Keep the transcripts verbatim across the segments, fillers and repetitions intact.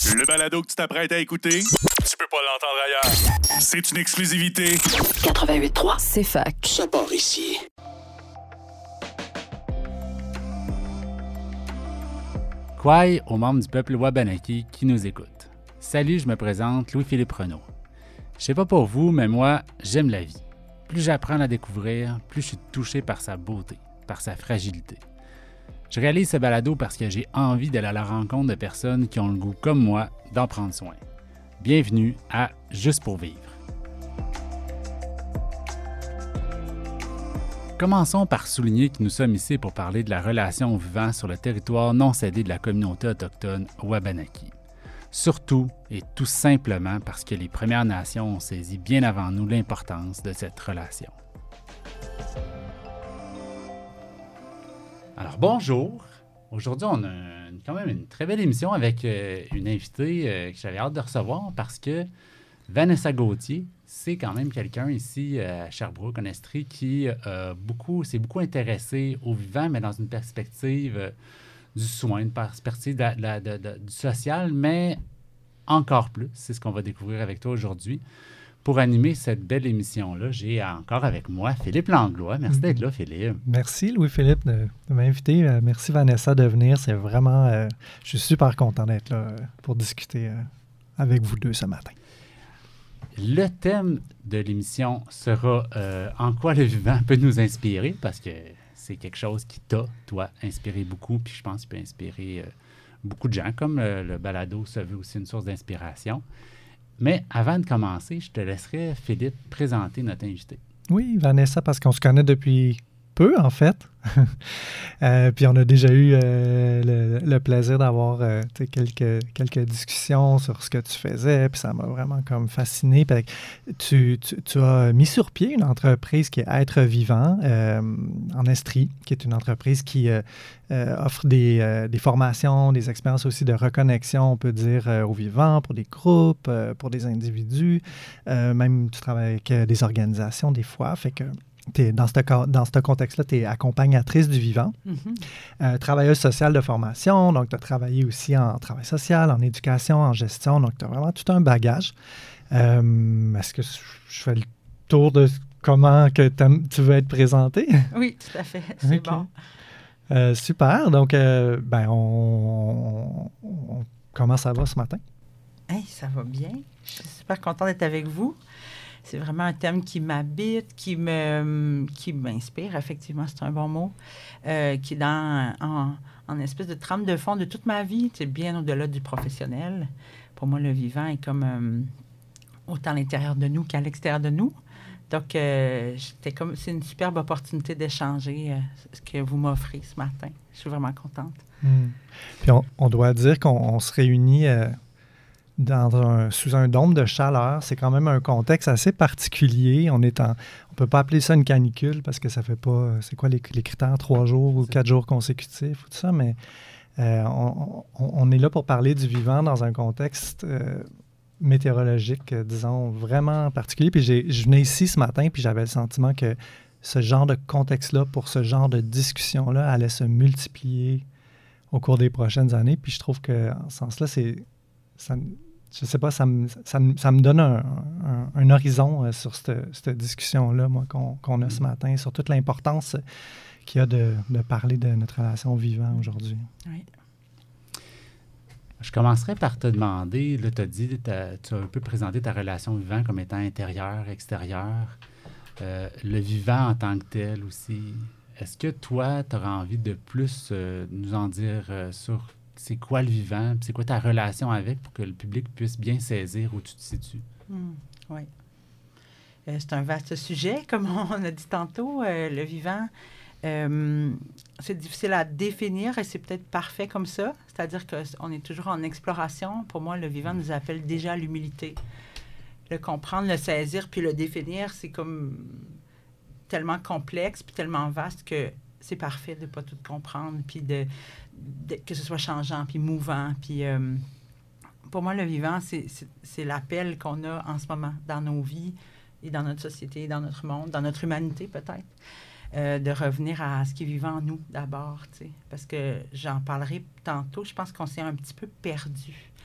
Le balado que tu t'apprêtes à écouter, tu peux pas l'entendre ailleurs. C'est une exclusivité. quatre-vingt-huit trois, c'est fac. Ça part ici. Kwai aux membres du peuple Wabanaki qui nous écoutent. Salut, je me présente Louis-Philippe Renaud. Je sais pas pour vous, mais moi, j'aime la vie. Plus j'apprends à la découvrir, plus je suis touché par sa beauté, par sa fragilité. Je réalise ce balado parce que j'ai envie d'aller à la rencontre de personnes qui ont le goût, comme moi, d'en prendre soin. Bienvenue à Juste pour vivre. Commençons par souligner que nous sommes ici pour parler de la relation au vivant sur le territoire non cédé de la communauté autochtone Wabanaki. Surtout et tout simplement parce que les Premières Nations ont saisi bien avant nous l'importance de cette relation. Alors bonjour, aujourd'hui on a une, quand même une très belle émission avec euh, une invitée euh, que j'avais hâte de recevoir parce que Vanessa Gauthier, c'est quand même quelqu'un ici euh, à Sherbrooke, en Estrie, qui euh, beaucoup, s'est beaucoup intéressé au vivant, mais dans une perspective euh, du soin, une perspective de, de, de, de, du social, mais encore plus, c'est ce qu'on va découvrir avec toi aujourd'hui. Pour animer cette belle émission-là, j'ai encore avec moi Philippe Langlois. Merci d'être là, Philippe. Merci, Louis-Philippe, de, de m'inviter. Euh, merci, Vanessa, de venir. C'est vraiment... Euh, je suis super content d'être là euh, pour discuter euh, avec vous deux ce matin. Le thème de l'émission sera euh, « En quoi le vivant peut nous inspirer ?» parce que c'est quelque chose qui t'a, toi, inspiré beaucoup, puis je pense qu'il peut inspirer euh, beaucoup de gens, comme euh, le balado se veut aussi une source d'inspiration. Mais avant de commencer, je te laisserai, Philippe, présenter notre invité. Oui, Vanessa, parce qu'on se connaît depuis peu, en fait. euh, puis on a déjà eu euh, le, le plaisir d'avoir euh, quelques, quelques discussions sur ce que tu faisais, puis ça m'a vraiment comme fasciné. Puis tu, tu, tu as mis sur pied une entreprise qui est Être Vivant euh, en Estrie, qui est une entreprise qui euh, euh, offre des, euh, des formations, des expériences aussi de reconnexion, on peut dire, euh, aux vivants, pour des groupes, euh, pour des individus. Euh, même tu travailles avec euh, des organisations des fois, fait que T'es, dans ce dans ce contexte-là, tu es accompagnatrice du vivant, mm-hmm. euh, travailleuse sociale de formation, donc tu as travaillé aussi en travail social, en éducation, en gestion, donc tu as vraiment tout un bagage. Euh, est-ce que je fais le tour de comment que tu veux être présenté? Oui, tout à fait, c'est okay. Bon. Euh, super, donc euh, ben on, on, comment ça va ce matin? Hey, ça va bien, je suis super contente d'être avec vous. C'est vraiment un thème qui m'habite, qui me qui m'inspire, effectivement, c'est un bon mot, euh, qui est dans, en, en espèce de trame de fond de toute ma vie, c'est bien au-delà du professionnel. Pour moi, le vivant est comme euh, autant à l'intérieur de nous qu'à l'extérieur de nous. Donc, euh, j'étais comme, c'est une superbe opportunité d'échanger euh, ce que vous m'offrez ce matin. Je suis vraiment contente. Mmh. Puis, on, on doit dire qu'on on se réunit... Euh Dans un, sous un dôme de chaleur. C'est quand même un contexte assez particulier. On est en, on peut pas appeler ça une canicule parce que ça fait pas... C'est quoi les, les critères? Trois jours ou quatre jours consécutifs ou tout ça, mais euh, on, on, on est là pour parler du vivant dans un contexte euh, météorologique, euh, disons, vraiment particulier. Puis j'ai, je venais ici ce matin, puis j'avais le sentiment que ce genre de contexte-là, pour ce genre de discussion-là, allait se multiplier au cours des prochaines années. Puis je trouve qu'en ce sens-là, c'est... Ça, je ne sais pas, ça me, ça, me, ça me donne un, un, un horizon euh, sur cette, cette discussion-là, moi, qu'on, qu'on a ce matin, sur toute l'importance qu'il y a de, de parler de notre relation au vivant aujourd'hui. Oui. Je commencerai par te demander, là, tu as dit, t'as, tu as un peu présenté ta relation au vivant comme étant intérieure, extérieure, euh, le vivant en tant que tel aussi. Est-ce que toi, tu auras envie de plus euh, nous en dire euh, sur c'est quoi le vivant, c'est quoi ta relation avec pour que le public puisse bien saisir où tu te situes? Mmh, oui. Euh, c'est un vaste sujet, comme on a dit tantôt. Euh, le vivant, euh, c'est difficile à définir et c'est peut-être parfait comme ça. C'est-à-dire qu'on est toujours en exploration. Pour moi, le vivant nous appelle déjà à l'humilité. Le comprendre, le saisir, puis le définir, c'est comme tellement complexe puis tellement vaste que c'est parfait de ne pas tout comprendre, puis de, de, que ce soit changeant, puis mouvant. Puis, euh, pour moi, le vivant, c'est, c'est, c'est l'appel qu'on a en ce moment dans nos vies et dans notre société, dans notre monde, dans notre humanité peut-être, euh, de revenir à ce qui est vivant en nous d'abord, tu sais. Parce que j'en parlerai tantôt, je pense qu'on s'est un petit peu perdu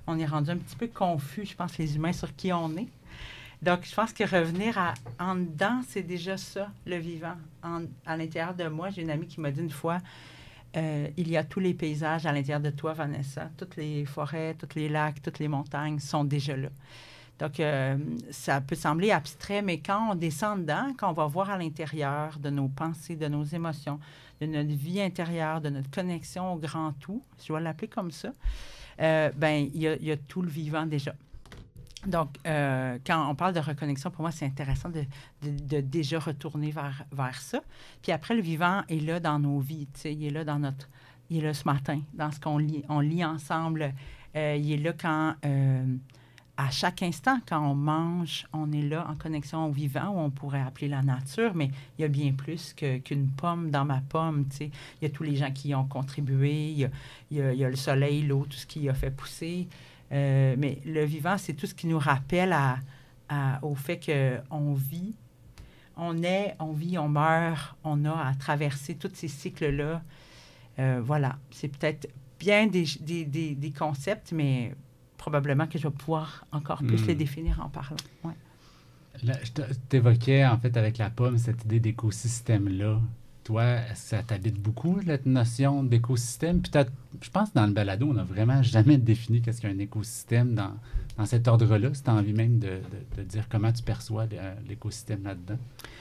on est rendu un petit peu confus, je pense, les humains, sur qui on est. Donc, je pense que revenir à, en dedans, c'est déjà ça, le vivant. En, à l'intérieur de moi, j'ai une amie qui m'a dit une fois, euh, il y a tous les paysages à l'intérieur de toi, Vanessa. Toutes les forêts, tous les lacs, toutes les montagnes sont déjà là. Donc, euh, ça peut sembler abstrait, mais quand on descend dedans, quand on va voir à l'intérieur de nos pensées, de nos émotions, de notre vie intérieure, de notre connexion au grand tout, je vais l'appeler comme ça, euh, ben il y a, il y a tout le vivant déjà. Donc, euh, quand on parle de reconnexion, pour moi, c'est intéressant de, de, de déjà retourner vers, vers ça. Puis après, le vivant est là dans nos vies, tu sais, il est là dans notre... Il est là ce matin, dans ce qu'on lit, on lit ensemble. Euh, il est là quand... Euh, à chaque instant, quand on mange, on est là en connexion au vivant, ou on pourrait appeler la nature, mais il y a bien plus que, qu'une pomme dans ma pomme, tu sais. Il y a tous les gens qui y ont contribué, il y a, il y a, il y a le soleil, l'eau, tout ce qui a fait pousser. Euh, mais le vivant, c'est tout ce qui nous rappelle à, à, au fait qu'on vit, on est, on vit, on meurt, on a à traverser tous ces cycles-là. Euh, voilà, c'est peut-être bien des, des, des, des concepts, mais... probablement que je vais pouvoir encore plus mmh. les définir en parlant. Ouais. Là, je t'évoquais, en fait, avec la pomme, cette idée d'écosystème-là. Toi, est-ce que ça t'habite beaucoup, cette notion d'écosystème? Puis je pense que dans le balado, on n'a vraiment jamais défini qu'est-ce qu'un écosystème dans, dans cet ordre-là. Si tu as envie même de, de, de dire comment tu perçois l'écosystème là-dedans.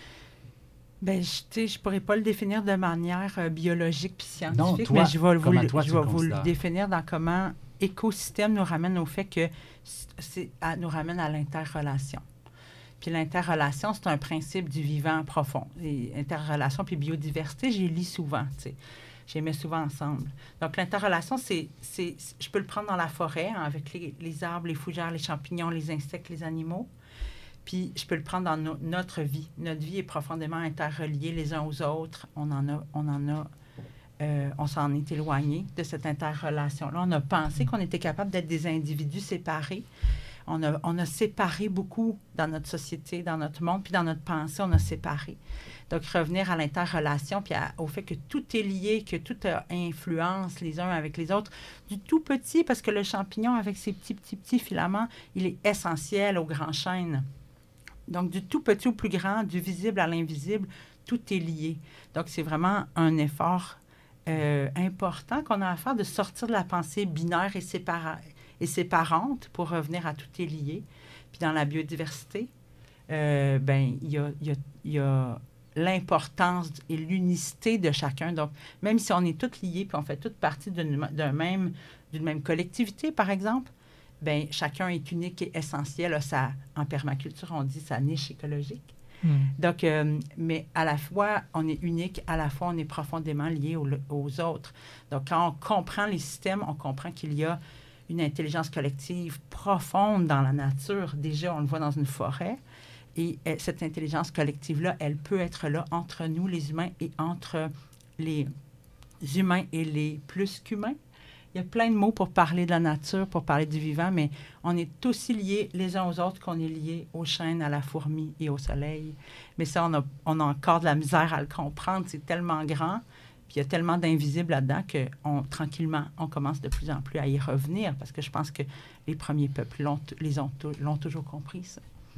Bien, je ne pourrais pas le définir de manière euh, biologique puis scientifique, non, toi, mais je vais, vous, le, toi, je vais vous le définir dans comment écosystème nous ramène au fait que c'est, à, nous ramène à l'interrelation. Puis l'interrelation, c'est un principe du vivant profond. Et interrelation puis biodiversité, j'y lis souvent, tu sais. Je les mets souvent ensemble. Donc, l'interrelation, c'est, c'est, je peux le prendre dans la forêt, hein, avec les, les arbres, les fougères, les champignons, les insectes, les animaux. Puis, je peux le prendre dans no- notre vie. Notre vie est profondément interreliée les uns aux autres. On en a... On en a euh, on s'en est éloigné de cette interrelation-là. On a pensé qu'on était capable d'être des individus séparés. On a, on a séparé beaucoup dans notre société, dans notre monde, puis dans notre pensée, on a séparé. Donc, revenir à l'interrelation, puis à, au fait que tout est lié, que tout a influence les uns avec les autres, du tout petit, parce que le champignon, avec ses petits, petits, petits filaments, il est essentiel aux grands chênes. Donc, du tout petit au plus grand, du visible à l'invisible, tout est lié. Donc, c'est vraiment un effort euh, important qu'on a à faire de sortir de la pensée binaire et, sépara- et séparante pour revenir à tout est lié. Puis dans la biodiversité, euh, ben il y a, y a, y a l'importance et l'unicité de chacun. Donc, même si on est tous liés puis on fait toute partie d'une, d'un même, d'une même collectivité, par exemple, ben chacun est unique et essentiel. Ça, en permaculture, on dit sa niche écologique. Mm. Donc, euh, mais à la fois, on est unique, à la fois, on est profondément lié aux, aux autres. Donc, quand on comprend les systèmes, on comprend qu'il y a une intelligence collective profonde dans la nature. Déjà, on le voit dans une forêt. Et euh, cette intelligence collective-là, elle peut être là entre nous, les humains, et entre les humains et les plus qu'humains. Il y a plein de mots pour parler de la nature, pour parler du vivant, mais on est aussi liés les uns aux autres qu'on est liés aux chênes, à la fourmi et au soleil. Mais ça, on a, on a encore de la misère à le comprendre. C'est tellement grand, puis il y a tellement d'invisibles là-dedans que on, tranquillement, on commence de plus en plus à y revenir, parce que je pense que les premiers peuples l'ont, les ont, l'ont toujours compris, ça.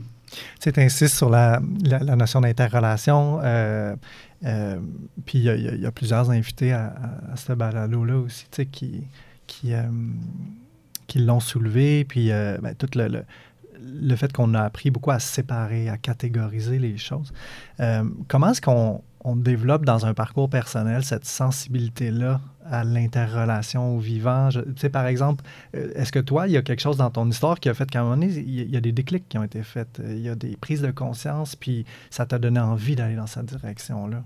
Tu insistes sur la, la, la notion d'interrelation, euh, euh, puis il y, y, y a plusieurs invités à, à, à ce balado-là aussi, tu sais, qui, qui, euh, qui l'ont soulevé, puis euh, ben, tout le, le, le fait qu'on a appris beaucoup à séparer, à catégoriser les choses. Euh, comment est-ce qu'on on développe dans un parcours personnel cette sensibilité-là à l'interrelation au vivant? Tu sais, par exemple, est-ce que toi, il y a quelque chose dans ton histoire qui a fait qu'à un moment donné, il y a des déclics qui ont été faits, il y a des prises de conscience, puis ça t'a donné envie d'aller dans cette direction-là?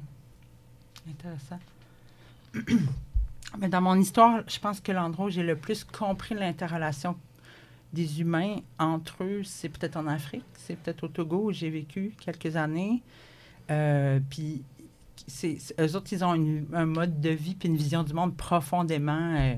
Mmh. Intéressant. Mais dans mon histoire, je pense que l'endroit où j'ai le plus compris l'interrelation des humains entre eux, c'est peut-être en Afrique, c'est peut-être au Togo où j'ai vécu quelques années. Euh, puis, c'est, c'est, eux autres, ils ont une, un mode de vie puis une vision du monde profondément euh,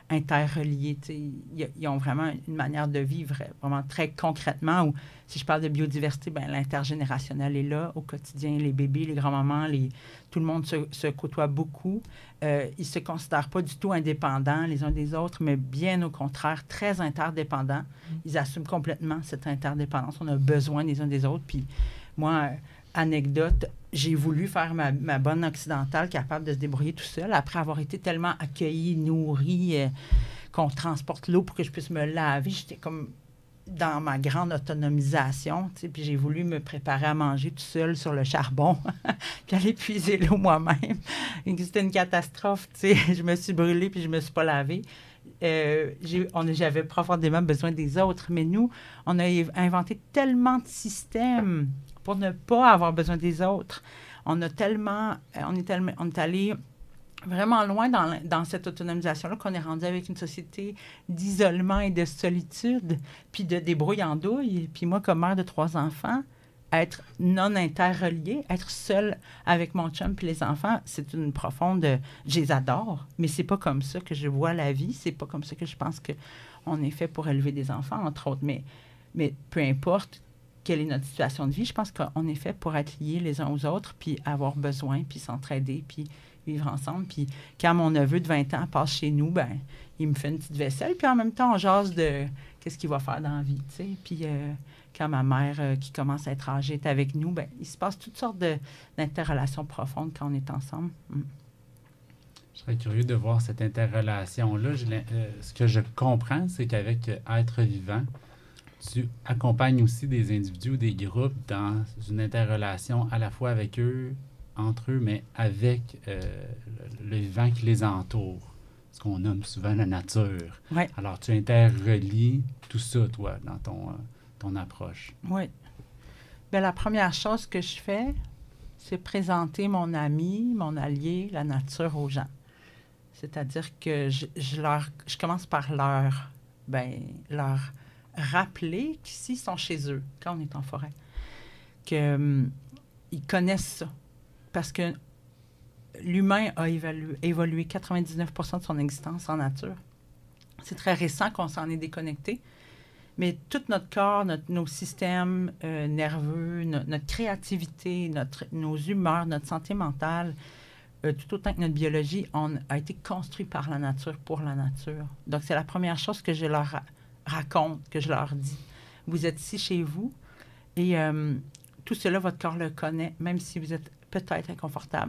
interreliés. Ils, ils ont vraiment une manière de vivre vraiment très concrètement. Où, si je parle de biodiversité, ben, l'intergénérationnel est là au quotidien. Les bébés, les grands-mamans, les, tout le monde se, se côtoie beaucoup. Euh, ils ne se considèrent pas du tout indépendants les uns des autres, mais bien au contraire, très interdépendants. Ils assument complètement cette interdépendance. On a besoin les uns des autres. Puis moi, anecdote, j'ai voulu faire ma, ma bonne occidentale capable de se débrouiller tout seul après avoir été tellement accueillie, nourrie, euh, qu'on transporte l'eau pour que je puisse me laver. J'étais comme dans ma grande autonomisation, tu sais, puis j'ai voulu me préparer à manger tout seul sur le charbon, puis aller puiser l'eau moi-même. C'était une catastrophe, tu sais. Je me suis brûlée, puis je me suis pas lavée. Euh, j'ai, on, j'avais profondément besoin des autres, mais nous, on a inventé tellement de systèmes pour ne pas avoir besoin des autres. On a tellement, on est tellement, on est allé vraiment loin dans, dans cette autonomisation-là qu'on est rendu avec une société d'isolement et de solitude, puis de débrouillandouille. Puis moi, comme mère de trois enfants, être non interreliée, être seule avec mon chum puis les enfants, c'est une profonde... Je les adore, mais c'est pas comme ça que je vois la vie. C'est pas comme ça que je pense qu'on est fait pour élever des enfants, entre autres. Mais, mais peu importe quelle est notre situation de vie, je pense qu'on est fait pour être liés les uns aux autres, puis avoir besoin, puis s'entraider, puis vivre ensemble. Puis quand mon neveu de vingt ans passe chez nous, ben il me fait une petite vaisselle, puis en même temps, on jase de qu'est-ce qu'il va faire dans la vie, tu sais. Puis euh, quand ma mère, euh, qui commence à être âgée, est avec nous, ben il se passe toutes sortes de, d'interrelations profondes quand on est ensemble. Mm. Je serais curieux de voir cette interrelation-là. Je, euh, ce que je comprends, c'est qu'avec euh, Être vivant, tu accompagnes aussi des individus ou des groupes dans une interrelation à la fois avec eux, entre eux, mais avec euh, le, le vivant qui les entoure, ce qu'on nomme souvent la nature. Ouais. Alors, tu interrelies tout ça, toi, dans ton, euh, ton approche. Oui. Bien, la première chose que je fais, c'est présenter mon ami, mon allié, la nature aux gens. C'est-à-dire que je, je, leur, je commence par leur, ben, leur rappeler qu'ici, ils sont chez eux, quand on est en forêt, qu'ils um, connaissent ça. Parce que l'humain a évalué, évolué quatre-vingt-dix-neuf pour cent de son existence en nature. C'est très récent qu'on s'en est déconnecté, mais tout notre corps, notre, nos systèmes euh, nerveux, no, notre créativité, notre, nos humeurs, notre santé mentale, euh, tout autant que notre biologie, on a été construit par la nature, pour la nature. Donc, c'est la première chose que je leur ra- raconte, que je leur dis. Vous êtes ici chez vous et euh, tout cela, votre corps le connaît, même si vous êtes peut-être inconfortable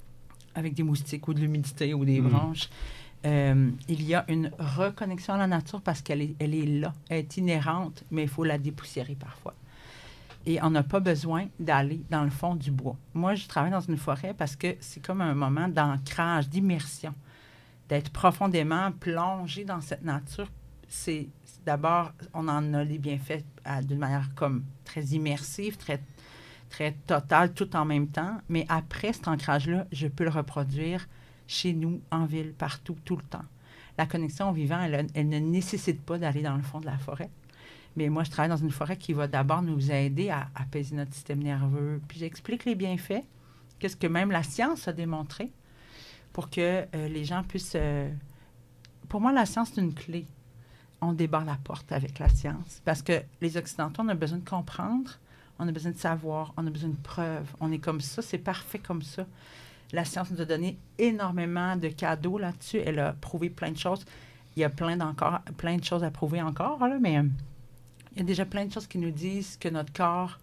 avec des moustiques ou de l'humidité ou des mmh. branches. Euh, il y a une reconnexion à la nature parce qu'elle est, elle est là, elle est inhérente, mais il faut la dépoussiérer parfois. Et on n'a pas besoin d'aller dans le fond du bois. Moi, je travaille dans une forêt parce que c'est comme un moment d'ancrage, d'immersion, d'être profondément plongé dans cette nature. C'est, c'est d'abord, on en a les bienfaits à, d'une manière comme très immersive, très très total, tout en même temps. Mais après cet ancrage-là, je peux le reproduire chez nous, en ville, partout, tout le temps. La connexion au vivant, elle, elle ne nécessite pas d'aller dans le fond de la forêt. Mais moi, je travaille dans une forêt qui va d'abord nous aider à apaiser notre système nerveux. Puis j'explique les bienfaits, qu'est-ce que même la science a démontré, pour que euh, les gens puissent... Euh... Pour moi, la science, c'est une clé. On débarre la porte avec la science. Parce que les Occidentaux, on a besoin de comprendre. On a besoin de savoir, on a besoin de preuves. On est comme ça, c'est parfait comme ça. La science nous a donné énormément de cadeaux là-dessus. Elle a prouvé plein de choses. Il y a plein, d'encore, plein de choses à prouver encore, là, mais euh, il y a déjà plein de choses qui nous disent que notre corps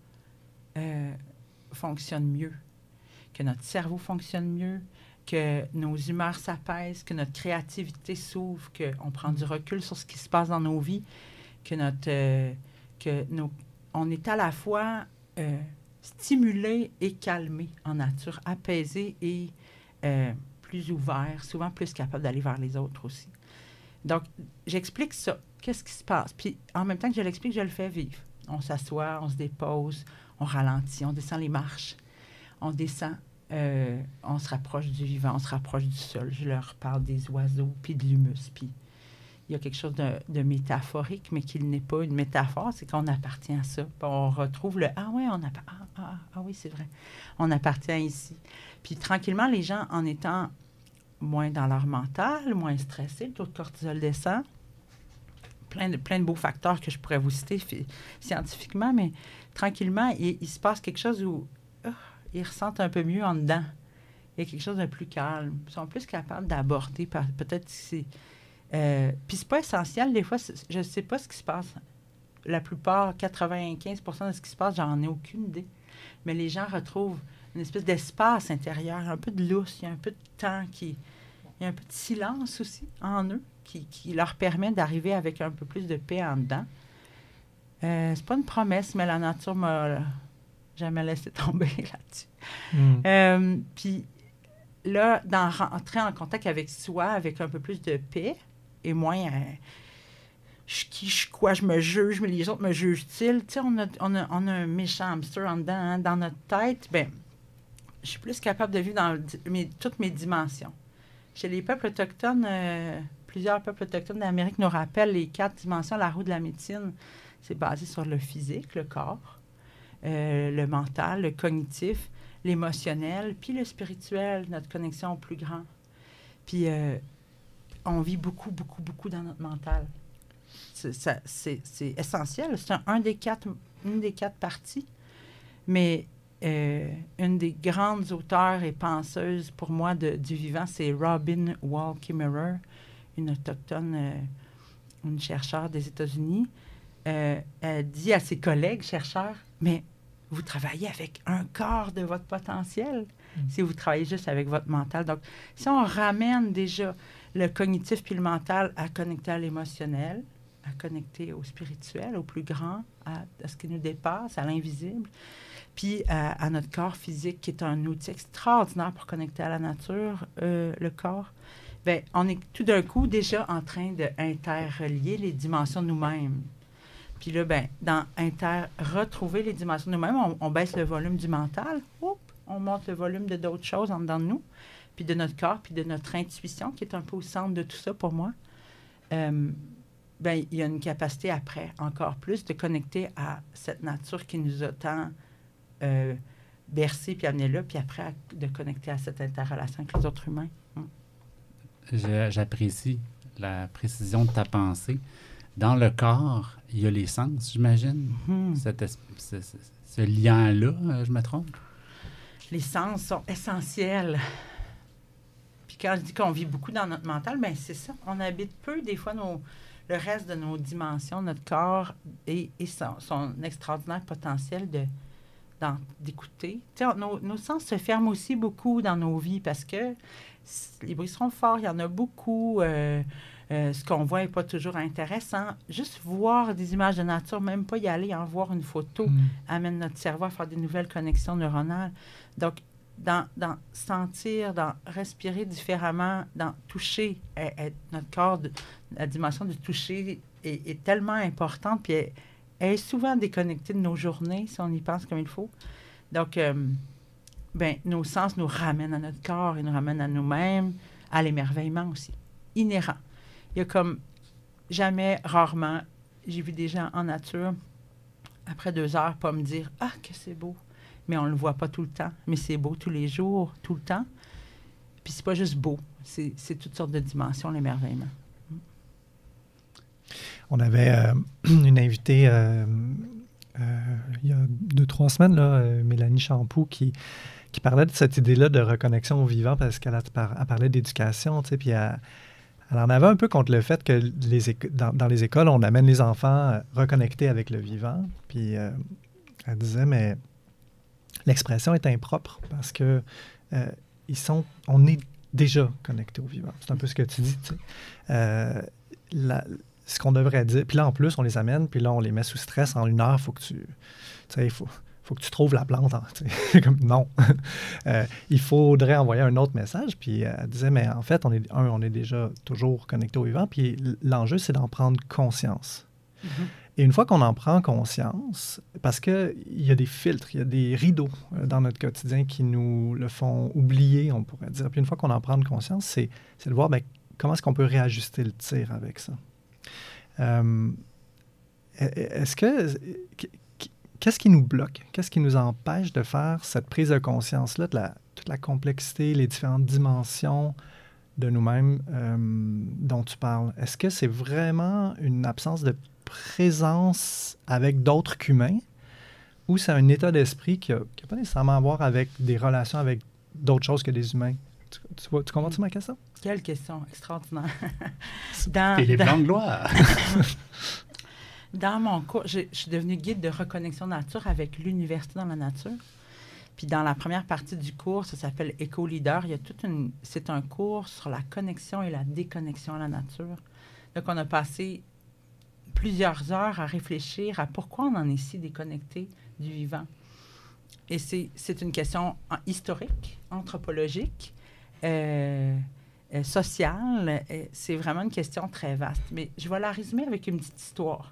euh, fonctionne mieux, que notre cerveau fonctionne mieux, que nos humeurs s'apaisent, que notre créativité s'ouvre, qu'on prend du recul sur ce qui se passe dans nos vies, que notre... Euh, que nos on est à la fois euh, stimulé et calmé en nature, apaisé et euh, plus ouvert, souvent plus capable d'aller vers les autres aussi. Donc, j'explique ça. Qu'est-ce qui se passe? Puis, en même temps que je l'explique, je le fais vivre. On s'assoit, on se dépose, on ralentit, on descend les marches, on descend, euh, on se rapproche du vivant, on se rapproche du sol. Je leur parle des oiseaux, puis de l'humus, puis il y a quelque chose de, de métaphorique, mais qui n'est pas une métaphore, c'est qu'on appartient à ça. Puis on retrouve le « Ah oui, on appa- ah, ah, ah oui, c'est vrai, on appartient ici ». Puis tranquillement, les gens, en étant moins dans leur mental, moins stressés, le taux de cortisol descend. Plein de, plein de beaux facteurs que je pourrais vous citer f- scientifiquement, mais tranquillement, il, il se passe quelque chose où oh, ils ressentent un peu mieux en dedans. Il y a quelque chose de plus calme. Ils sont plus capables d'aborder, par, peut-être que c'est... Euh, puis c'est pas essentiel, des fois, c'est, je sais pas ce qui se passe. La plupart, quatre-vingt-quinze pour cent de ce qui se passe, j'en ai aucune idée. Mais les gens retrouvent une espèce d'espace intérieur, un peu de lousse, il y a un peu de temps, qui, il y a un peu de silence aussi en eux, qui, qui leur permet d'arriver avec un peu plus de paix en dedans. Euh, c'est pas une promesse, mais la nature m'a jamais laissé tomber là-dessus. Mm. Euh, puis là, d'en rentrer en contact avec soi, avec un peu plus de paix, et moins euh, je qui, je quoi, je me juge, mais les autres me jugent-ils. Tu sais, on a, on, a, on a un méchant hamster en dedans, hein, dans notre tête. Bien, je suis plus capable de vivre dans mes, toutes mes dimensions. Chez les peuples autochtones, euh, plusieurs peuples autochtones d'Amérique nous rappellent les quatre dimensions. La roue de la médecine, c'est basé sur le physique, le corps, euh, le mental, le cognitif, l'émotionnel, puis le spirituel, notre connexion au plus grand. Puis, euh, on vit beaucoup, beaucoup, beaucoup dans notre mental. C'est, ça, c'est, c'est essentiel. C'est un, un des quatre, une des quatre parties. Mais euh, une des grandes auteurs et penseuses, pour moi, de, du vivant, c'est Robin Wall Kimmerer, une autochtone, euh, une chercheure des États-Unis. Euh, elle dit à ses collègues chercheurs, mais vous travaillez avec un quart de votre potentiel mm. si vous travaillez juste avec votre mental. Donc, si on ramène déjà le cognitif puis le mental à connecter à l'émotionnel, à connecter au spirituel, au plus grand, à, à ce qui nous dépasse, à l'invisible, puis à, à notre corps physique, qui est un outil extraordinaire pour connecter à la nature, euh, le corps, bien, on est tout d'un coup déjà en train d'interrelier les dimensions de nous-mêmes. Puis là, ben, dans inter, retrouver les dimensions de nous-mêmes, on, on baisse le volume du mental, oups, on monte le volume de d'autres choses en dedans de nous, puis de notre corps, puis de notre intuition, qui est un peu au centre de tout ça pour moi. Euh, ben, il y a une capacité après, encore plus, de connecter à cette nature qui nous a tant euh, bercé puis amené là, puis après, à, de connecter à cette interrelation avec les autres humains. Mm. Je, j'apprécie la précision de ta pensée. Dans le corps, il y a les sens, j'imagine. Mm. Cet es- ce, ce, ce lien-là, euh, je me trompe? Les sens sont essentiels. Puis quand je dis qu'on vit beaucoup dans notre mental, bien, c'est ça. On habite peu, des fois, nos, le reste de nos dimensions, notre corps et, et son, son extraordinaire potentiel de, dans, d'écouter. Tu sais, nos, nos sens se ferment aussi beaucoup dans nos vies parce que les bruits sont forts, il y en a beaucoup. Euh, euh, ce qu'on voit n'est pas toujours intéressant. Juste voir des images de nature, même pas y aller, en voir une photo, Mm. amène notre cerveau à faire des nouvelles connexions neuronales. Donc, dans, dans sentir, dans respirer différemment, dans toucher, euh, euh, notre corps, de, la dimension du toucher est, est tellement importante, puis elle, elle est souvent déconnectée de nos journées, si on y pense comme il faut. Donc, euh, ben, nos sens nous ramènent à notre corps, ils nous ramènent à nous-mêmes, à l'émerveillement aussi, inhérent. Il y a comme jamais, rarement, j'ai vu des gens en nature, après deux heures, pas me dire « Ah, que c'est beau ». Mais on ne le voit pas tout le temps. Mais c'est beau tous les jours, tout le temps. Puis c'est pas juste beau, c'est, c'est toutes sortes de dimensions, l'émerveillement. On avait euh, une invitée euh, euh, il y a deux, trois semaines, là, euh, Mélanie Champoux, qui, qui parlait de cette idée-là de reconnexion au vivant parce qu'elle a, elle parlait d'éducation, tu sais, puis elle, elle en avait un peu contre le fait que les éco- dans, dans les écoles, on amène les enfants euh, reconnectés avec le vivant. Puis euh, elle disait, mais l'expression est impropre parce que euh, ils sont, on est déjà connectés au vivant. C'est un peu ce que tu dis, tu sais. Euh, la, ce qu'on devrait dire. Puis là, en plus, on les amène, puis là, on les met sous stress. En une heure, il faut que tu... Tu sais, il faut, faut que tu trouves la plante. Hein, comme, non. euh, il faudrait envoyer un autre message. Puis euh, elle disait, mais en fait, on est, un, on est déjà toujours connecté au vivant. Puis l'enjeu, c'est d'en prendre conscience. Mm-hmm. Et une fois qu'on en prend conscience, parce qu'il y a des filtres, il y a des rideaux euh, dans notre quotidien qui nous le font oublier, on pourrait dire. Puis une fois qu'on en prend conscience, c'est, c'est de voir bien, comment est-ce qu'on peut réajuster le tir avec ça. Euh, est-ce que... Qu'est-ce qui nous bloque? Qu'est-ce qui nous empêche de faire cette prise de conscience-là, de la, toute la complexité, les différentes dimensions de nous-mêmes euh, dont tu parles, est-ce que c'est vraiment une absence de présence avec d'autres qu'humains ou c'est un état d'esprit qui n'a pas nécessairement à voir avec des relations avec d'autres choses que des humains? Tu, tu, vois, tu comprends-tu ma question? Quelle question extraordinaire. dans, Et les dans, blancs de gloire. dans mon cours, je, je suis devenue guide de reconnexion nature avec l'Université dans la nature. Puis dans la première partie du cours, ça s'appelle Éco-Leader. Il y a toute une, c'est un cours sur la connexion et la déconnexion à la nature. Donc, on a passé plusieurs heures à réfléchir à pourquoi on en est si déconnecté du vivant. Et c'est, c'est une question historique, anthropologique, euh, euh, sociale. Euh, c'est vraiment une question très vaste. Mais je vais la résumer avec une petite histoire.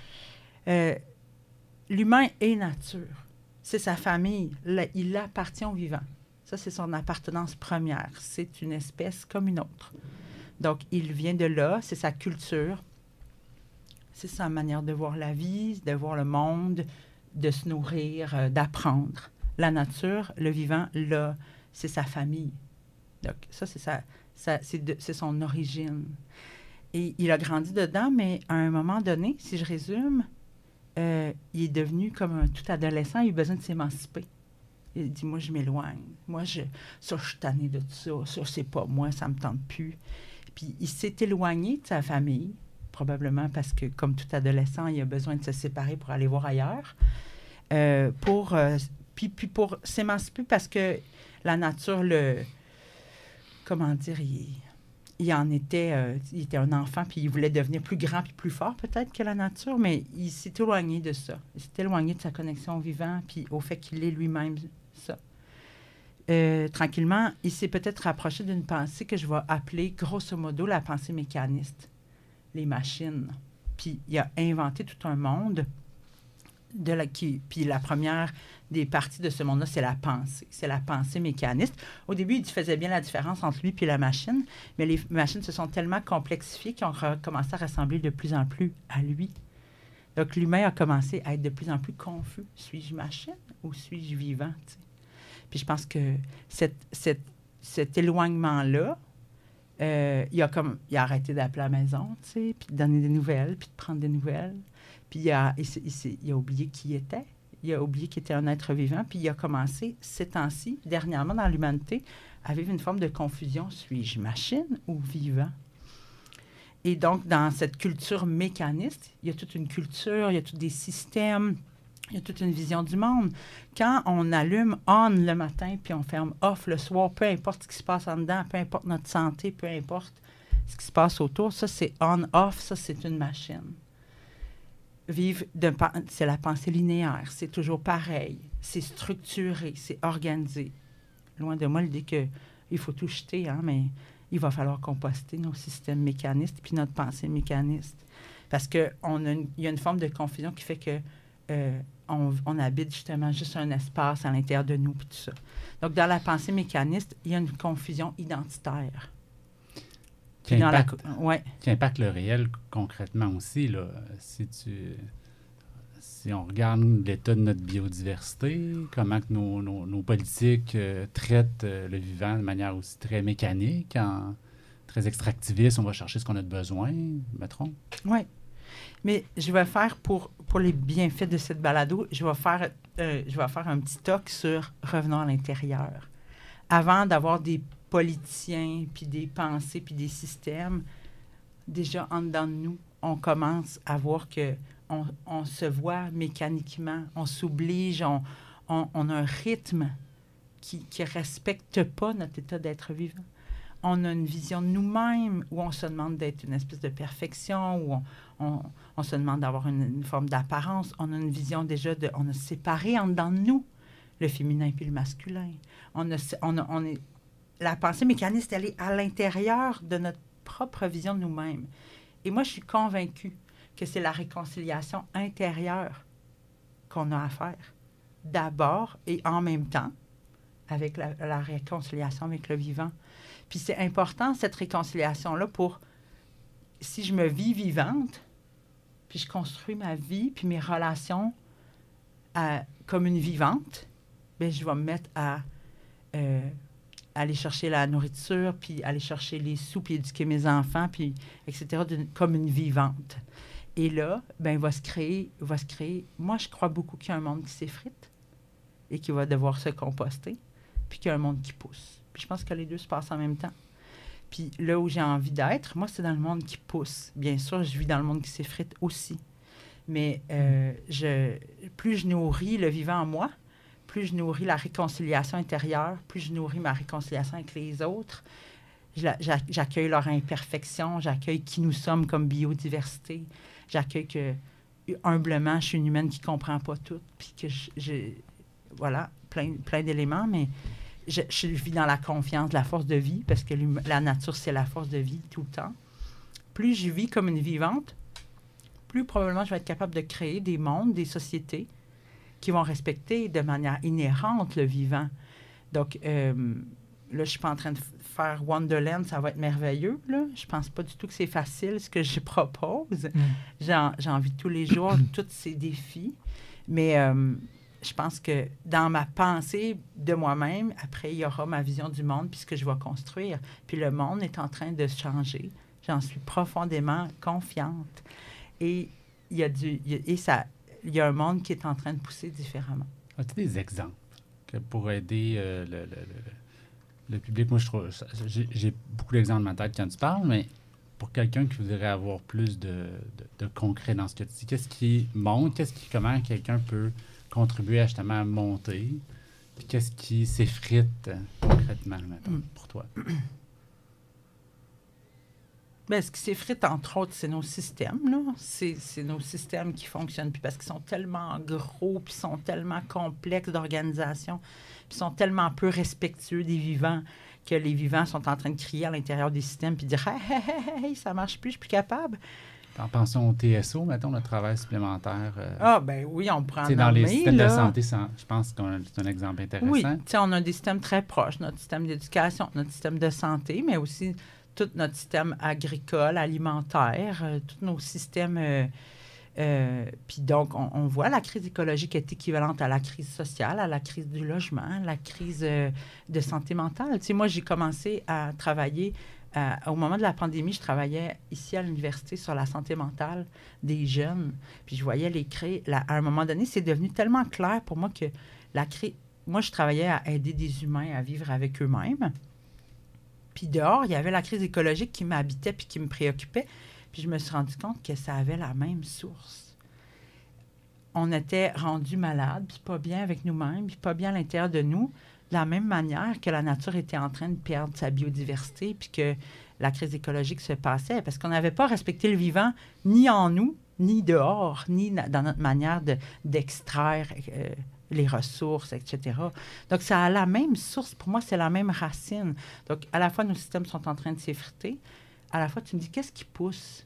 Euh, l'humain est nature. C'est sa famille. Là, il appartient au vivant. Ça, c'est son appartenance première. C'est une espèce comme une autre. Donc, il vient de là. C'est sa culture. C'est sa manière de voir la vie, de voir le monde, de se nourrir, euh, d'apprendre. La nature, le vivant, là, c'est sa famille. Donc, ça, c'est, sa, sa, c'est, de, c'est son origine. Et il a grandi dedans, mais à un moment donné, si je résume, Euh, il est devenu comme un tout adolescent, il a eu besoin de s'émanciper. Il dit, moi, je m'éloigne. Moi, je, ça, je suis tanné de tout ça. Ça, c'est pas moi, ça me tente plus. Puis, il s'est éloigné de sa famille, probablement parce que, comme tout adolescent, il a besoin de se séparer pour aller voir ailleurs. Euh, pour, euh, puis, puis, pour s'émanciper parce que la nature, le... Comment dire, il... Il en était, euh, il était un enfant, puis il voulait devenir plus grand puis plus fort peut-être que la nature, mais il s'est éloigné de ça. Il s'est éloigné de sa connexion au vivant, puis au fait qu'il est lui-même ça. Euh, tranquillement, il s'est peut-être rapproché d'une pensée que je vais appeler grosso modo la pensée mécaniste, les machines. Puis il a inventé tout un monde. De la, qui, puis la première des parties de ce monde-là, c'est la pensée. C'est la pensée mécaniste. Au début, il faisait bien la différence entre lui et la machine, mais les machines se sont tellement complexifiées qu'ils ont re- commencé à ressembler de plus en plus à lui. Donc, l'humain a commencé à être de plus en plus confus. Suis-je machine ou suis-je vivant? T'sais? Puis je pense que cette, cette, cet éloignement-là, euh, il, a comme, il a arrêté d'appeler à la maison, puis de donner des nouvelles, puis de prendre des nouvelles. Puis il a, il, il, il a oublié qui il était. Il a oublié qu'il était un être vivant. Puis il a commencé, ces temps-ci, dernièrement dans l'humanité, à vivre une forme de confusion. Suis-je machine ou vivant? Et donc, dans cette culture mécaniste, il y a toute une culture, il y a tous des systèmes, il y a toute une vision du monde. Quand on allume on le matin, puis on ferme off le soir, peu importe ce qui se passe en dedans, peu importe notre santé, peu importe ce qui se passe autour, ça, c'est on-off, ça, c'est une machine. Vivre, de, c'est la pensée linéaire, c'est toujours pareil, c'est structuré, c'est organisé. Loin de moi l'idée qu'il faut tout jeter, hein, mais il va falloir composter nos systèmes mécanistes puis notre pensée mécaniste. Parce qu'il y a une forme de confusion qui fait que euh, on, on habite justement juste un espace à l'intérieur de nous puis tout ça. Donc, dans la pensée mécaniste, il y a une confusion identitaire. Qui impacte, la, ouais. qui impacte le réel concrètement aussi. Là. Si, tu, si on regarde l'état de notre biodiversité, comment que nos, nos, nos politiques euh, traitent euh, le vivant de manière aussi très mécanique, en, très extractiviste, on va chercher ce qu'on a de besoin, mettons. Oui. Mais je vais faire, pour, pour les bienfaits de cette balado, je vais faire, euh, je vais faire un petit talk sur revenons à l'intérieur. Avant d'avoir des politiciens, puis des pensées, puis des systèmes, déjà en dedans de nous, on commence à voir que on, on se voit mécaniquement, on s'oblige, on, on, on a un rythme qui ne respecte pas notre état d'être vivant. On a une vision de nous-mêmes où on se demande d'être une espèce de perfection, où on, on, on se demande d'avoir une, une forme d'apparence. On a une vision déjà de... On a séparé en dedans de nous le féminin puis le masculin. On a, on a, on est, la pensée mécaniste, elle est à l'intérieur de notre propre vision de nous-mêmes. Et moi, je suis convaincue que c'est la réconciliation intérieure qu'on a à faire. D'abord et en même temps, avec la, la réconciliation avec le vivant. Puis c'est important, cette réconciliation-là, pour, si je me vis vivante, puis je construis ma vie, puis mes relations à, comme une vivante, bien, je vais me mettre à... Euh, aller chercher la nourriture, puis aller chercher les sous, puis éduquer mes enfants, puis et cetera, comme une vivante. Et là, ben, il va se créer, il va se créer... Moi, je crois beaucoup qu'il y a un monde qui s'effrite et qui va devoir se composter, puis qu'il y a un monde qui pousse. Puis je pense que les deux se passent en même temps. Puis là où j'ai envie d'être, moi, c'est dans le monde qui pousse. Bien sûr, je vis dans le monde qui s'effrite aussi. Mais euh, je, plus je nourris le vivant en moi, plus je nourris la réconciliation intérieure, plus je nourris ma réconciliation avec les autres, j'accueille leur imperfection, j'accueille qui nous sommes comme biodiversité, j'accueille que, humblement, je suis une humaine qui ne comprend pas tout, puis que je, je voilà, plein, plein d'éléments, mais je, je vis dans la confiance, la force de vie, parce que la nature, c'est la force de vie tout le temps. Plus je vis comme une vivante, plus probablement je vais être capable de créer des mondes, des sociétés qui vont respecter de manière inhérente le vivant. Donc, euh, là, je ne suis pas en train de faire Wonderland, ça va être merveilleux, là. Je ne pense pas du tout que c'est facile, ce que je propose. Mm. J'ai, j'ai envie tous les jours de tous ces défis. Mais euh, je pense que dans ma pensée de moi-même, après, il y aura ma vision du monde puis ce que je vais construire. Puis le monde est en train de changer. J'en suis profondément confiante. Et il y a du... Il y a, et ça... Il y a un monde qui est en train de pousser différemment. As-tu des exemples que pour aider euh, le, le, le, le public? Moi, je trouve, j'ai, j'ai beaucoup d'exemples dans ma tête quand tu parles, mais pour quelqu'un qui voudrait avoir plus de, de, de concret dans ce que tu dis, qu'est-ce qui monte? Qu'est-ce qui, comment quelqu'un peut contribuer à justement à monter? Puis qu'est-ce qui s'effrite concrètement, maintenant, mm. pour toi? Bien, ce qui s'effrite, entre autres, c'est nos systèmes, là. C'est, c'est nos systèmes qui fonctionnent plus parce qu'ils sont tellement gros, puis sont tellement complexes d'organisation, puis sont tellement peu respectueux des vivants que les vivants sont en train de crier à l'intérieur des systèmes puis dire hey, « Hey, hey, hey, ça marche plus, je suis plus capable. » En pensant au T S O, mettons, le travail supplémentaire. Euh, ah, ben oui, on prend dans les systèmes là. de santé, ça, je pense que c'est un exemple intéressant. Oui, on a des systèmes très proches, notre système d'éducation, notre système de santé, mais aussi tout notre système agricole, alimentaire, euh, tous nos systèmes. Euh, euh, puis donc, on, on voit la crise écologique est équivalente à la crise sociale, à la crise du logement, à la crise euh, de santé mentale. Tu sais, moi, j'ai commencé à travailler, euh, au moment de la pandémie, je travaillais ici à l'université sur la santé mentale des jeunes. Puis je voyais les créer. La, à un moment donné, c'est devenu tellement clair pour moi que la crise... Moi, je travaillais à aider des humains à vivre avec eux-mêmes. Puis dehors, il y avait la crise écologique qui m'habitait puis qui me préoccupait. Puis je me suis rendu compte que ça avait la même source. On était rendus malades, puis pas bien avec nous-mêmes, puis pas bien à l'intérieur de nous, de la même manière que la nature était en train de perdre sa biodiversité, puis que la crise écologique se passait, parce qu'on n'avait pas respecté le vivant, ni en nous, ni dehors, ni dans notre manière de, d'extraire euh, les ressources, et cetera. Donc, ça a la même source. Pour moi, c'est la même racine. Donc, à la fois, nos systèmes sont en train de s'effriter. À la fois, tu me dis, qu'est-ce qui pousse?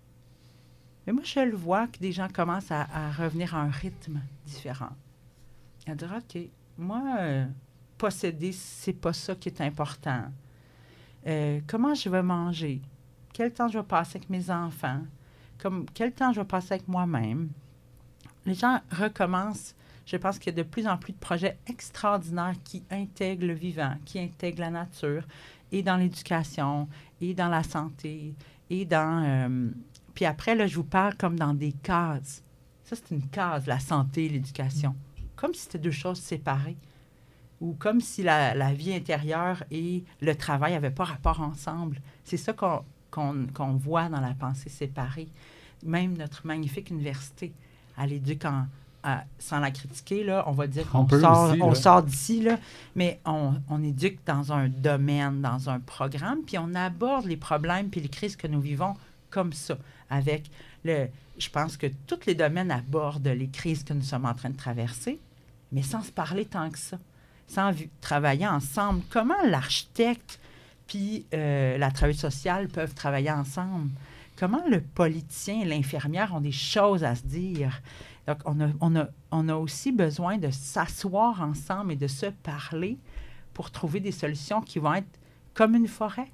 Mais moi, je le vois que des gens commencent à, à revenir à un rythme différent. À dire, OK, moi, euh, posséder, c'est pas ça qui est important. Euh, comment je vais manger? Quel temps je vais passer avec mes enfants? Comme, quel temps je vais passer avec moi-même? Les gens recommencent. Je pense qu'il y a de plus en plus de projets extraordinaires qui intègrent le vivant, qui intègrent la nature, et dans l'éducation, et dans la santé, et dans... Euh, puis après, là, je vous parle comme dans des cases. Ça, c'est une case, la santé et l'éducation. Comme si c'était deux choses séparées. Ou comme si la, la vie intérieure et le travail n'avaient pas rapport ensemble. C'est ça qu'on, qu'on, qu'on voit dans la pensée séparée. Même notre magnifique université, elle éduque en... À, sans la critiquer, là, on va dire qu'on on sort, aussi, on sort d'ici, là, mais on, on éduque dans un domaine, dans un programme, puis on aborde les problèmes puis les crises que nous vivons comme ça, avec le... Je pense que tous les domaines abordent les crises que nous sommes en train de traverser, mais sans se parler tant que ça, sans v- travailler ensemble. Comment l'architecte puis euh, la travailleuse sociale peuvent travailler ensemble? Comment le politicien et l'infirmière ont des choses à se dire? Donc, on a, on, a, on a aussi besoin de s'asseoir ensemble et de se parler pour trouver des solutions qui vont être comme une forêt.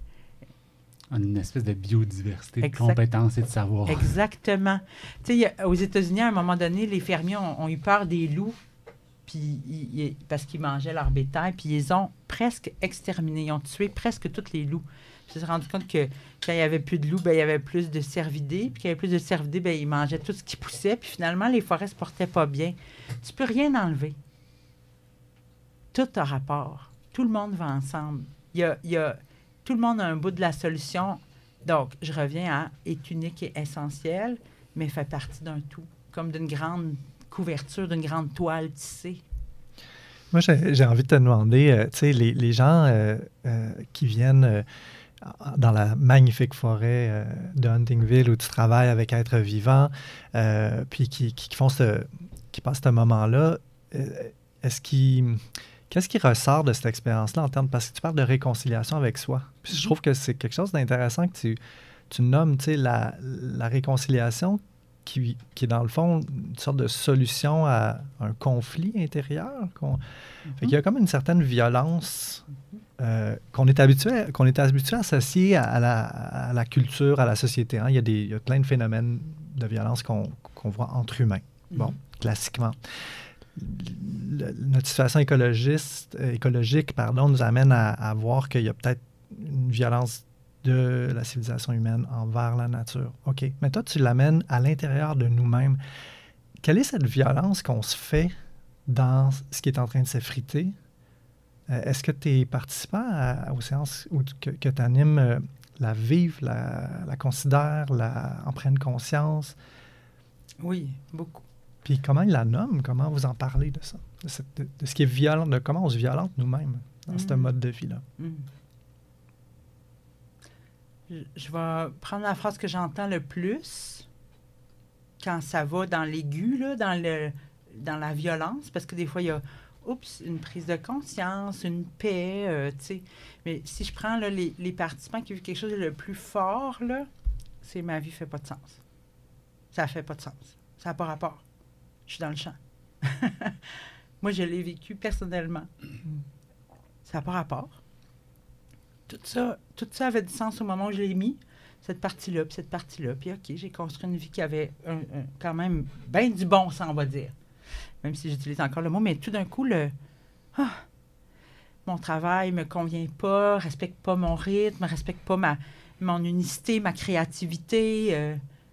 Une espèce de biodiversité, exact. De compétences et de savoir. Exactement. Tu sais, aux États-Unis, à un moment donné, les fermiers ont, ont eu peur des loups puis ils, ils, parce qu'ils mangeaient leur bétail, puis ils ont presque exterminé, ils ont tué presque tous les loups. Je me suis rendu compte que quand il n'y avait plus de loups, ben, il y avait plus de cervidés, puis quand il y avait plus de cervidés, ben, ils mangeaient tout ce qui poussait, puis finalement, les forêts ne se portaient pas bien. Tu peux rien enlever. Tout a rapport. Tout le monde va ensemble. Il y a, il y a, tout le monde a un bout de la solution. Donc, je reviens à est unique et essentiel, mais fait partie d'un tout, comme d'une grande couverture, d'une grande toile tissée. Moi, j'ai, j'ai envie de te demander, euh, tu sais, les, les gens euh, euh, qui viennent euh, dans la magnifique forêt euh, de Huntingville où tu travailles avec êtres vivants, euh, puis qui, qui font ce, qui passent ce moment-là, euh, est-ce qu'ils... Qu'est-ce qui ressort de cette expérience-là en termes... Parce que tu parles de réconciliation avec soi. Puis je trouve que c'est quelque chose d'intéressant que tu, tu nommes, tu sais, la, la réconciliation qui, qui est dans le fond une sorte de solution à un conflit intérieur. Qu'on... Mm-hmm. Fait qu'il y a comme une certaine violence euh, qu'on est habitué, qu'on est habitué à associer à, à, la, à la culture, à la société. Hein. Il y a des, il y a plein de phénomènes de violence qu'on, qu'on voit entre humains. Mm-hmm. Bon, classiquement. Le, notre situation écologiste, euh, écologique pardon, nous amène à, à voir qu'il y a peut-être une violence de la civilisation humaine envers la nature. OK, mais toi, tu l'amènes à l'intérieur de nous-mêmes. Quelle est cette violence qu'on se fait dans ce qui est en train de s'effriter? Euh, est-ce que tu es participant à, aux séances où, que, que tu animes, euh, la vivre, la, la considères, la, en prennent conscience? Oui, beaucoup. Puis comment il la nomme? Comment vous en parlez de ça? De, cette, de, de ce qui est violent, de comment on se violente nous-mêmes dans mmh. ce mode de vie-là? Mmh. Je, je vais prendre la phrase que j'entends le plus quand ça va dans l'aigu, là, dans, le, dans la violence, parce que des fois, il y a oups, une prise de conscience, une paix, euh, tu sais. Mais si je prends là, les, les participants qui vivent quelque chose de le plus fort, là, c'est ma vie fait pas de sens. Ça fait pas de sens. Ça n'a pas rapport. Je suis dans le champ. Moi, je l'ai vécu personnellement. Ça n'a pas rapport. Tout ça, tout ça avait du sens au moment où je l'ai mis, cette partie-là, puis cette partie-là. Puis, OK, j'ai construit une vie qui avait un, un, quand même bien du bon sens, on va dire. Même si j'utilise encore le mot, mais tout d'un coup, le ah, mon travail ne me convient pas, respecte pas mon rythme, respecte pas ma, mon unicité, ma créativité. Euh,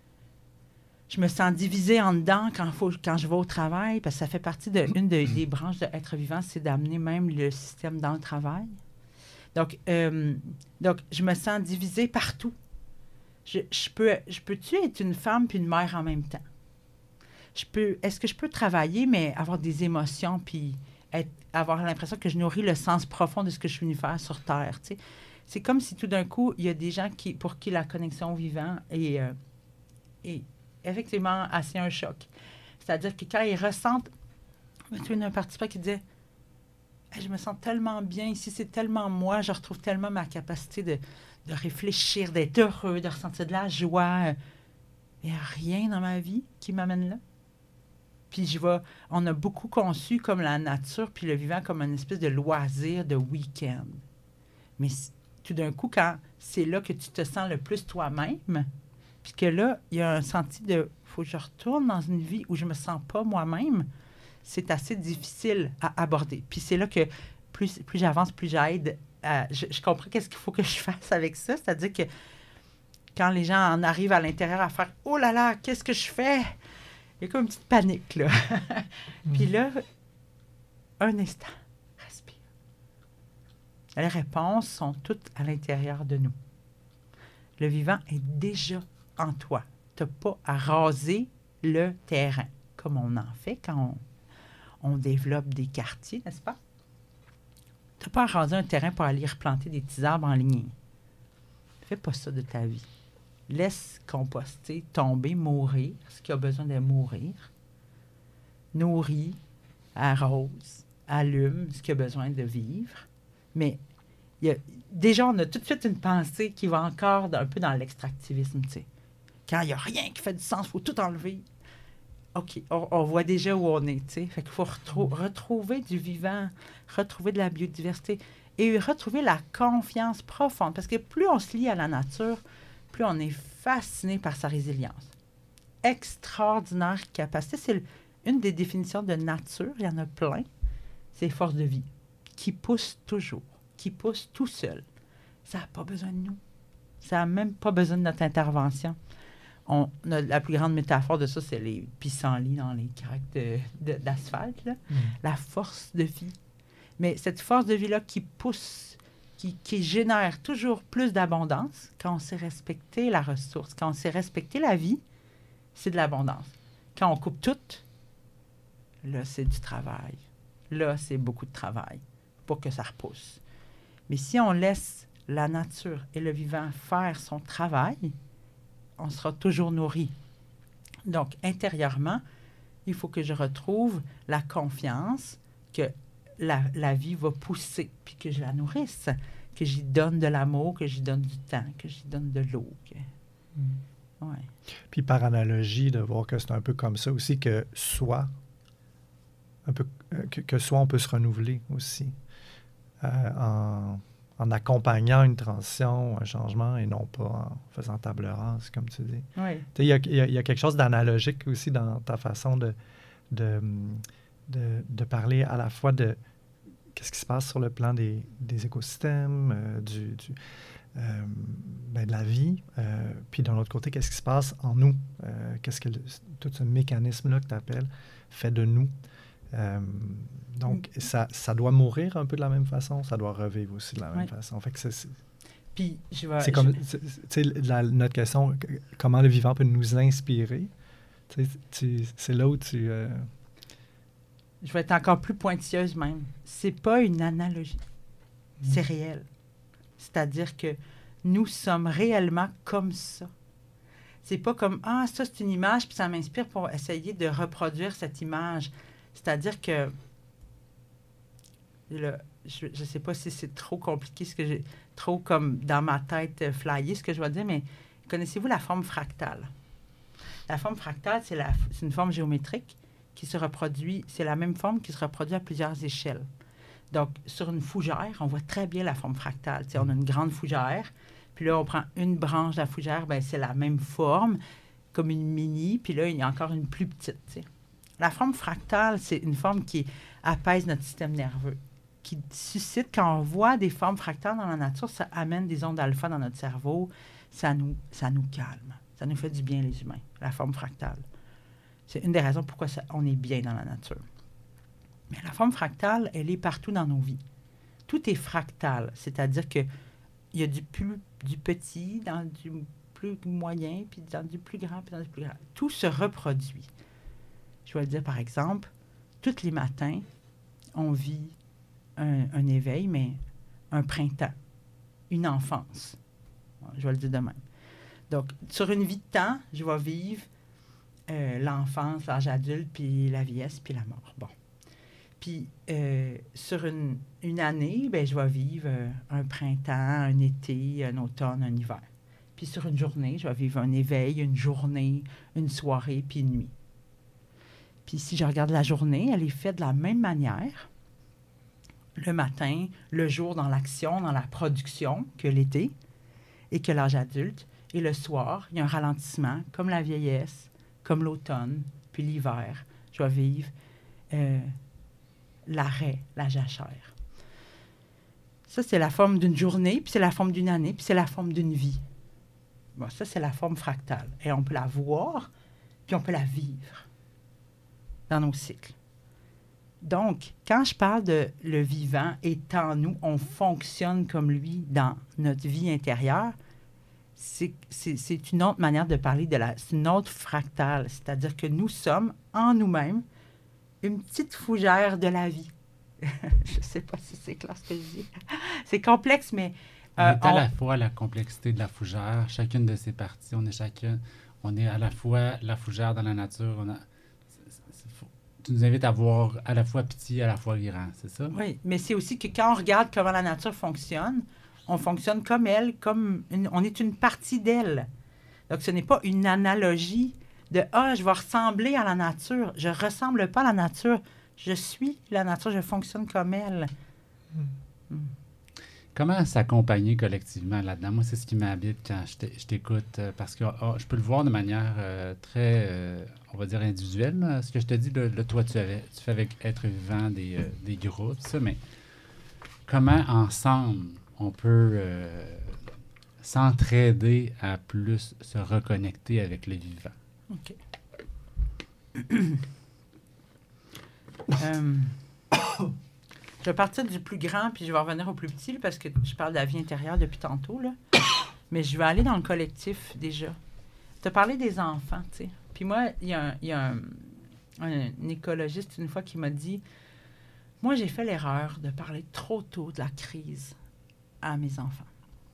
Je me sens divisée en dedans quand, faut, quand je vais au travail, parce que ça fait partie de une de, des branches de être vivant, c'est d'amener même le système dans le travail. Donc, euh, donc je me sens divisée partout. Je, je peux, je peux-tu être une femme puis une mère en même temps? Je peux, est-ce que je peux travailler, mais avoir des émotions, puis être, avoir l'impression que je nourris le sens profond de ce que je suis venue faire sur Terre, tu sais? C'est comme si tout d'un coup, il y a des gens qui, pour qui la connexion au vivant est... Euh, est effectivement assez un choc. C'est-à-dire que quand ils ressentent... Tu as un participant qui disait hey, « Je me sens tellement bien ici, c'est tellement moi, je retrouve tellement ma capacité de, de réfléchir, d'être heureux, de ressentir de la joie. Il n'y a rien dans ma vie qui m'amène là. » Puis je vais... On a beaucoup conçu comme la nature puis le vivant comme une espèce de loisir de week-end. Mais tout d'un coup, quand c'est là que tu te sens le plus toi-même... Puis que là, il y a un senti de « faut que je retourne dans une vie où je ne me sens pas moi-même », c'est assez difficile à aborder. Puis c'est là que plus, plus j'avance, plus j'aide. À, je, je comprends qu'est-ce qu'il faut que je fasse avec ça. C'est-à-dire que quand les gens en arrivent à l'intérieur à faire « oh là là, qu'est-ce que je fais? » Il y a comme une petite panique, là. mm. Puis là, un instant, respire. Les réponses sont toutes à l'intérieur de nous. Le vivant est déjà en toi. Tu n'as pas à raser le terrain, comme on en fait quand on, on développe des quartiers, n'est-ce pas? Tu n'as pas à raser un terrain pour aller replanter des petits arbres en lignée. Fais pas ça de ta vie. Laisse composter, tomber, mourir, ce qui a besoin de mourir. Nourris, arrose, allume, ce qui a besoin de vivre. Mais il y a, déjà, on a tout de suite une pensée qui va encore un peu dans l'extractivisme, tu sais. Quand il n'y a rien qui fait du sens, il faut tout enlever. OK, on, on voit déjà où on est, tu sais. Fait qu'il faut retrou- retrouver du vivant, retrouver de la biodiversité et retrouver la confiance profonde. Parce que plus on se lie à la nature, plus on est fasciné par sa résilience. Extraordinaire capacité. C'est le, une des définitions de nature, il y en a plein, c'est force de vie, qui pousse toujours, qui pousse tout seul. Ça n'a pas besoin de nous. Ça n'a même pas besoin de notre intervention. On a, la plus grande métaphore de ça, c'est les pissenlits dans les craques de, de, d'asphalte. Là. Mm. La force de vie. Mais cette force de vie-là qui pousse, qui, qui génère toujours plus d'abondance, quand on sait respecter la ressource, quand on sait respecter la vie, c'est de l'abondance. Quand on coupe tout, là, c'est du travail. Là, c'est beaucoup de travail pour que ça repousse. Mais si on laisse la nature et le vivant faire son travail, on sera toujours nourri. Donc, intérieurement, il faut que je retrouve la confiance que la, la vie va pousser, puis que je la nourrisse, que j'y donne de l'amour, que j'y donne du temps, que j'y donne de l'eau. Que... Mm. Ouais. Puis par analogie, de voir que c'est un peu comme ça aussi, que soit, un peu, que, que soit on peut se renouveler aussi euh, en... en accompagnant une transition, un changement, et non pas en faisant table rase, comme tu dis. Oui. Il y a, y a, y a quelque chose d'analogique aussi dans ta façon de, de, de, de parler à la fois de qu'est-ce qui se passe sur le plan des, des écosystèmes, euh, du, du, euh, ben de la vie, euh, puis d'un autre côté, qu'est-ce qui se passe en nous, euh, qu'est-ce que le, tout ce mécanisme-là que tu appelles fait de nous. Euh, donc, mm. ça, ça doit mourir un peu de la même façon, ça doit revivre aussi de la même ouais. façon. Fait que c'est, c'est, Puis, je vais, c'est comme, je... tu sais, la, notre question, comment le vivant peut nous inspirer, tu, c'est là où tu... Euh... Je vais être encore plus pointilleuse même. C'est pas une analogie, mm. c'est réel. C'est-à-dire que nous sommes réellement comme ça. C'est pas comme, ah, ça c'est une image, puis ça m'inspire pour essayer de reproduire cette image. C'est-à-dire que, là, je ne sais pas si c'est trop compliqué, ce que j'ai trop comme dans ma tête euh, flyé, ce que je vais dire, mais connaissez-vous la forme fractale? La forme fractale, c'est, la, c'est une forme géométrique qui se reproduit, c'est la même forme qui se reproduit à plusieurs échelles. Donc, sur une fougère, on voit très bien la forme fractale. T'sais, on a une grande fougère, puis là, on prend une branche de la fougère, bien, c'est la même forme, comme une mini, puis là, il y a encore une plus petite, t'sais. La forme fractale, c'est une forme qui apaise notre système nerveux, qui suscite, quand on voit des formes fractales dans la nature, ça amène des ondes alpha dans notre cerveau, ça nous, ça nous calme, ça nous fait du bien, les humains, la forme fractale. C'est une des raisons pourquoi ça, on est bien dans la nature. Mais la forme fractale, elle est partout dans nos vies. Tout est fractal, c'est-à-dire qu'il y a du, plus, du petit dans du plus moyen, puis dans du plus grand, puis dans du plus grand. Tout se reproduit. Je vais le dire, par exemple, tous les matins, on vit un, un éveil, mais un printemps, une enfance. Je vais le dire de même. Donc, sur une vie de temps, je vais vivre euh, l'enfance, l'âge adulte, puis la vieillesse, puis la mort. Bon. Puis, euh, sur une, une année, ben, je vais vivre euh, un printemps, un été, un automne, un hiver. Puis, sur une journée, je vais vivre un éveil, une journée, une soirée, puis une nuit. Puis si je regarde la journée, elle est faite de la même manière. Le matin, le jour dans l'action, dans la production, que l'été et que l'âge adulte. Et le soir, il y a un ralentissement, comme la vieillesse, comme l'automne, puis l'hiver. Je vais vivre euh, l'arrêt, la jachère. Ça, c'est la forme d'une journée, puis c'est la forme d'une année, puis c'est la forme d'une vie. Bon, ça, c'est la forme fractale. Et on peut la voir, puis on peut la vivre dans nos cycles. Donc, quand je parle de le vivant étant nous, on fonctionne comme lui dans notre vie intérieure, c'est, c'est, c'est une autre manière de parler de la... C'est une autre fractale, c'est-à-dire que nous sommes, en nous-mêmes, une petite fougère de la vie. Je ne sais pas si c'est clair ce que je dis. C'est complexe, mais... Euh, on est à on... la fois la complexité de la fougère, chacune de ses parties, on est chacun... On est à la fois la fougère dans la nature, on a... Tu nous invites à voir à la fois petit et à la fois grand, c'est ça? Oui, mais c'est aussi que quand on regarde comment la nature fonctionne, on fonctionne comme elle, comme une, on est une partie d'elle. Donc, ce n'est pas une analogie de « Ah, je vais ressembler à la nature ». Je ne ressemble pas à la nature. Je suis la nature, je fonctionne comme elle. Mm. Mm. comment s'accompagner collectivement là-dedans? Moi, c'est ce qui m'habite quand je t'é- je t'écoute, euh, parce que oh, je peux le voir de manière euh, très, euh, on va dire, individuelle. Là. Ce que je te dis, là, là, toi, tu, avais, tu fais avec Être vivant des, euh, des groupes, ça, mais comment ensemble on peut euh, s'entraider à plus se reconnecter avec le vivant? OK. Euh, je vais partir du plus grand, puis je vais revenir au plus petit, là, parce que je parle de la vie intérieure depuis tantôt, là. Mais je vais aller dans le collectif, déjà. Tu as parlé des enfants, tu sais. Puis moi, il y a, un, il y a un, un écologiste, une fois, qui m'a dit, « Moi, j'ai fait l'erreur de parler trop tôt de la crise à mes enfants.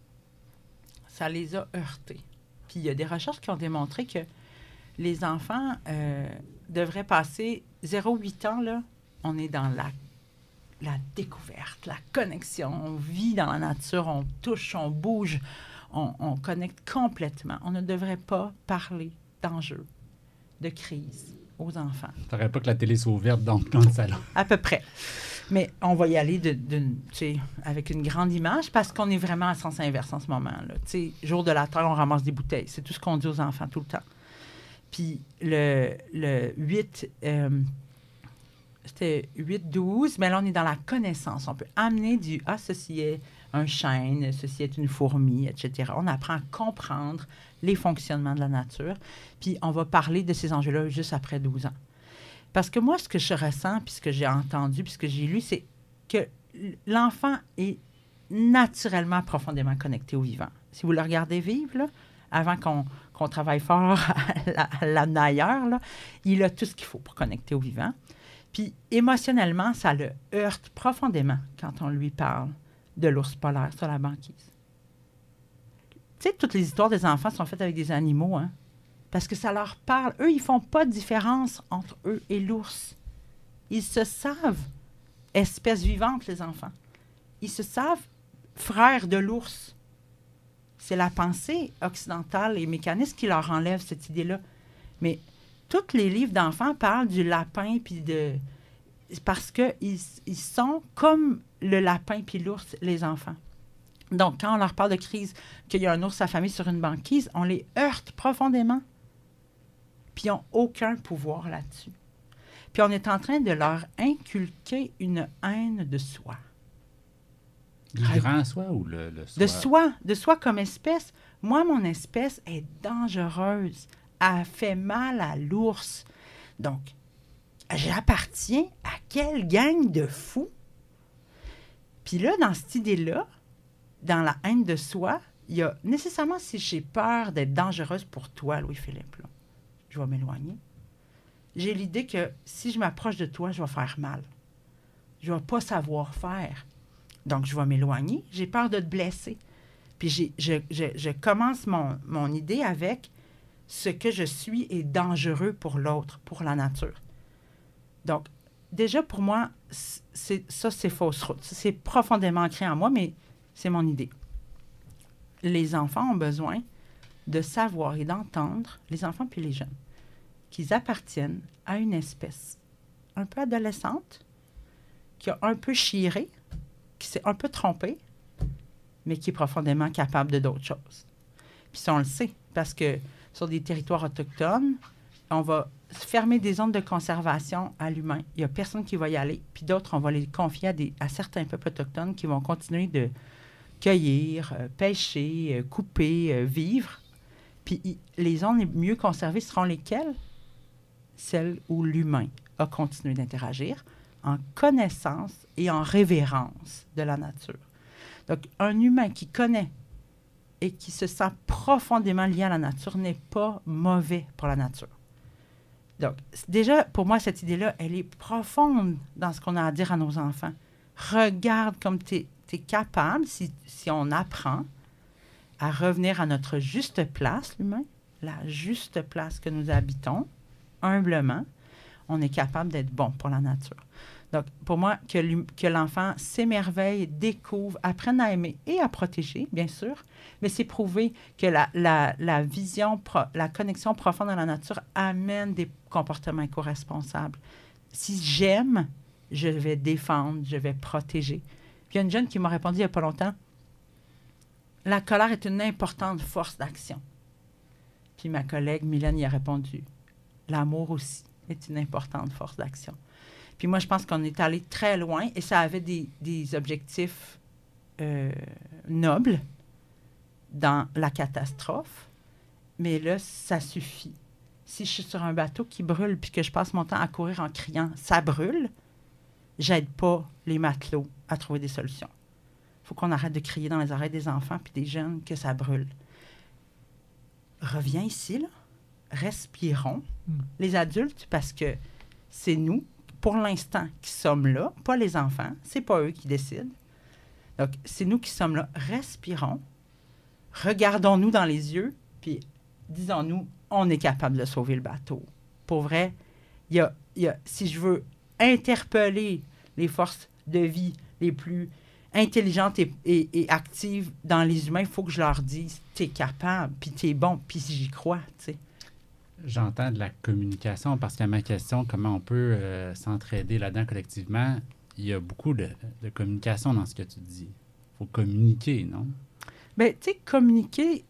Ça les a heurtés. » Puis il y a des recherches qui ont démontré que les enfants euh, devraient passer zéro à huit ans, là, on est dans la, la découverte, la connexion, on vit dans la nature, on touche, on bouge, on, on connecte complètement. On ne devrait pas parler d'enjeux, de crise aux enfants. T'aurais pas que la télé soit ouverte dans, dans le salon. À peu près. Mais on va y aller de, de, tu sais, avec une grande image parce qu'on est vraiment à sens inverse en ce moment. Là. Tu sais, jour de la Terre, on ramasse des bouteilles. C'est tout ce qu'on dit aux enfants tout le temps. Puis le, le huit, euh, c'était huit douze, mais là, on est dans la connaissance. On peut amener du « Ah, ceci est un chêne, ceci est une fourmi, et cetera » On apprend à comprendre les fonctionnements de la nature. Puis on va parler de ces enjeux-là juste après douze ans. Parce que moi, ce que je ressens, puis ce que j'ai entendu, puis ce que j'ai lu, c'est que l'enfant est naturellement profondément connecté au vivant. Si vous le regardez vivre, là, avant qu'on, qu'on travaille fort à l'amener ailleurs, là, il a tout ce qu'il faut pour connecter au vivant. Puis émotionnellement, ça le heurte profondément quand on lui parle de l'ours polaire sur la banquise. Tu sais, toutes les histoires des enfants sont faites avec des animaux, hein? Parce que ça leur parle. Eux, ils ne font pas de différence entre eux et l'ours. Ils se savent espèces vivantes, les enfants. Ils se savent frères de l'ours. C'est la pensée occidentale et mécaniste qui leur enlève cette idée-là. Mais tous les livres d'enfants parlent du lapin, puis de... parce qu'ils ils sont comme le lapin puis l'ours, les enfants. Donc, quand on leur parle de crise, qu'il y a un ours affamé sur une banquise, on les heurte profondément. Puis ils n'ont aucun pouvoir là-dessus. Puis on est en train de leur inculquer une haine de soi. Du grand soi ou le, le soi? De soi, de soi comme espèce. Moi, mon espèce est dangereuse. Elle fait mal à l'ours. Donc, j'appartiens à quelle gang de fous? Puis là, dans cette idée-là, dans la haine de soi, il y a nécessairement, si j'ai peur d'être dangereuse pour toi, Louis-Philippe, là, je vais m'éloigner. J'ai l'idée que si je m'approche de toi, je vais faire mal. Je ne vais pas savoir faire. Donc, je vais m'éloigner. J'ai peur de te blesser. Puis, j'ai, je, je, je commence mon, mon idée avec ce que je suis est dangereux pour l'autre, pour la nature. Donc, déjà, pour moi, c'est, ça, c'est fausse route. C'est profondément ancré en moi, mais c'est mon idée. Les enfants ont besoin de savoir et d'entendre, les enfants puis les jeunes, qu'ils appartiennent à une espèce un peu adolescente, qui a un peu chiré, qui s'est un peu trompée, mais qui est profondément capable de d'autres choses. Puis ça, on le sait, parce que sur des territoires autochtones, on va fermer des zones de conservation à l'humain. Il n'y a personne qui va y aller. Puis d'autres, on va les confier à, des, à certains peuples autochtones qui vont continuer de cueillir, euh, pêcher, euh, couper, euh, vivre. Puis y, les zones les mieux conservées seront lesquelles? Celles où l'humain a continué d'interagir en connaissance et en révérence de la nature. Donc, un humain qui connaît et qui se sent profondément lié à la nature n'est pas mauvais pour la nature. Donc, déjà, pour moi, cette idée-là, elle est profonde dans ce qu'on a à dire à nos enfants. Regarde comme tu es capable, si, si on apprend, à revenir à notre juste place, l'humain, la juste place que nous habitons, humblement, on est capable d'être bon pour la nature. Donc, pour moi, que, que l'enfant s'émerveille, découvre, apprenne à aimer et à protéger, bien sûr, mais c'est prouvé que la, la, la vision, pro, la connexion profonde à la nature amène des comportements éco-responsables. Si j'aime, je vais défendre, je vais protéger. Puis il y a une jeune qui m'a répondu il n'y a pas longtemps, la colère est une importante force d'action. Puis ma collègue Mylène y a répondu, l'amour aussi est une importante force d'action. Puis moi, je pense qu'on est allé très loin et ça avait des, des objectifs euh, nobles dans la catastrophe, mais là, ça suffit. Si je suis sur un bateau qui brûle puis que je passe mon temps à courir en criant « ça brûle », j'aide pas les matelots à trouver des solutions. Il faut qu'on arrête de crier dans les oreilles des enfants puis des jeunes que ça brûle. Reviens ici, là. Respirons, mm. les adultes, parce que c'est nous, pour l'instant, qui sommes là, pas les enfants, c'est pas eux qui décident. Donc, c'est nous qui sommes là. Respirons, regardons-nous dans les yeux, puis disons-nous, on est capable de sauver le bateau. Pour vrai, il y a, y a, si je veux interpeller les forces de vie les plus intelligentes et, et, et actives dans les humains, il faut que je leur dise, t'es capable, puis t'es bon, puis j'y crois, tu sais. J'entends de la communication parce qu'à ma question, comment on peut euh, s'entraider là-dedans collectivement, il y a beaucoup de, de communication dans ce que tu dis. Il faut communiquer, non? Bien, tu sais, communiquer...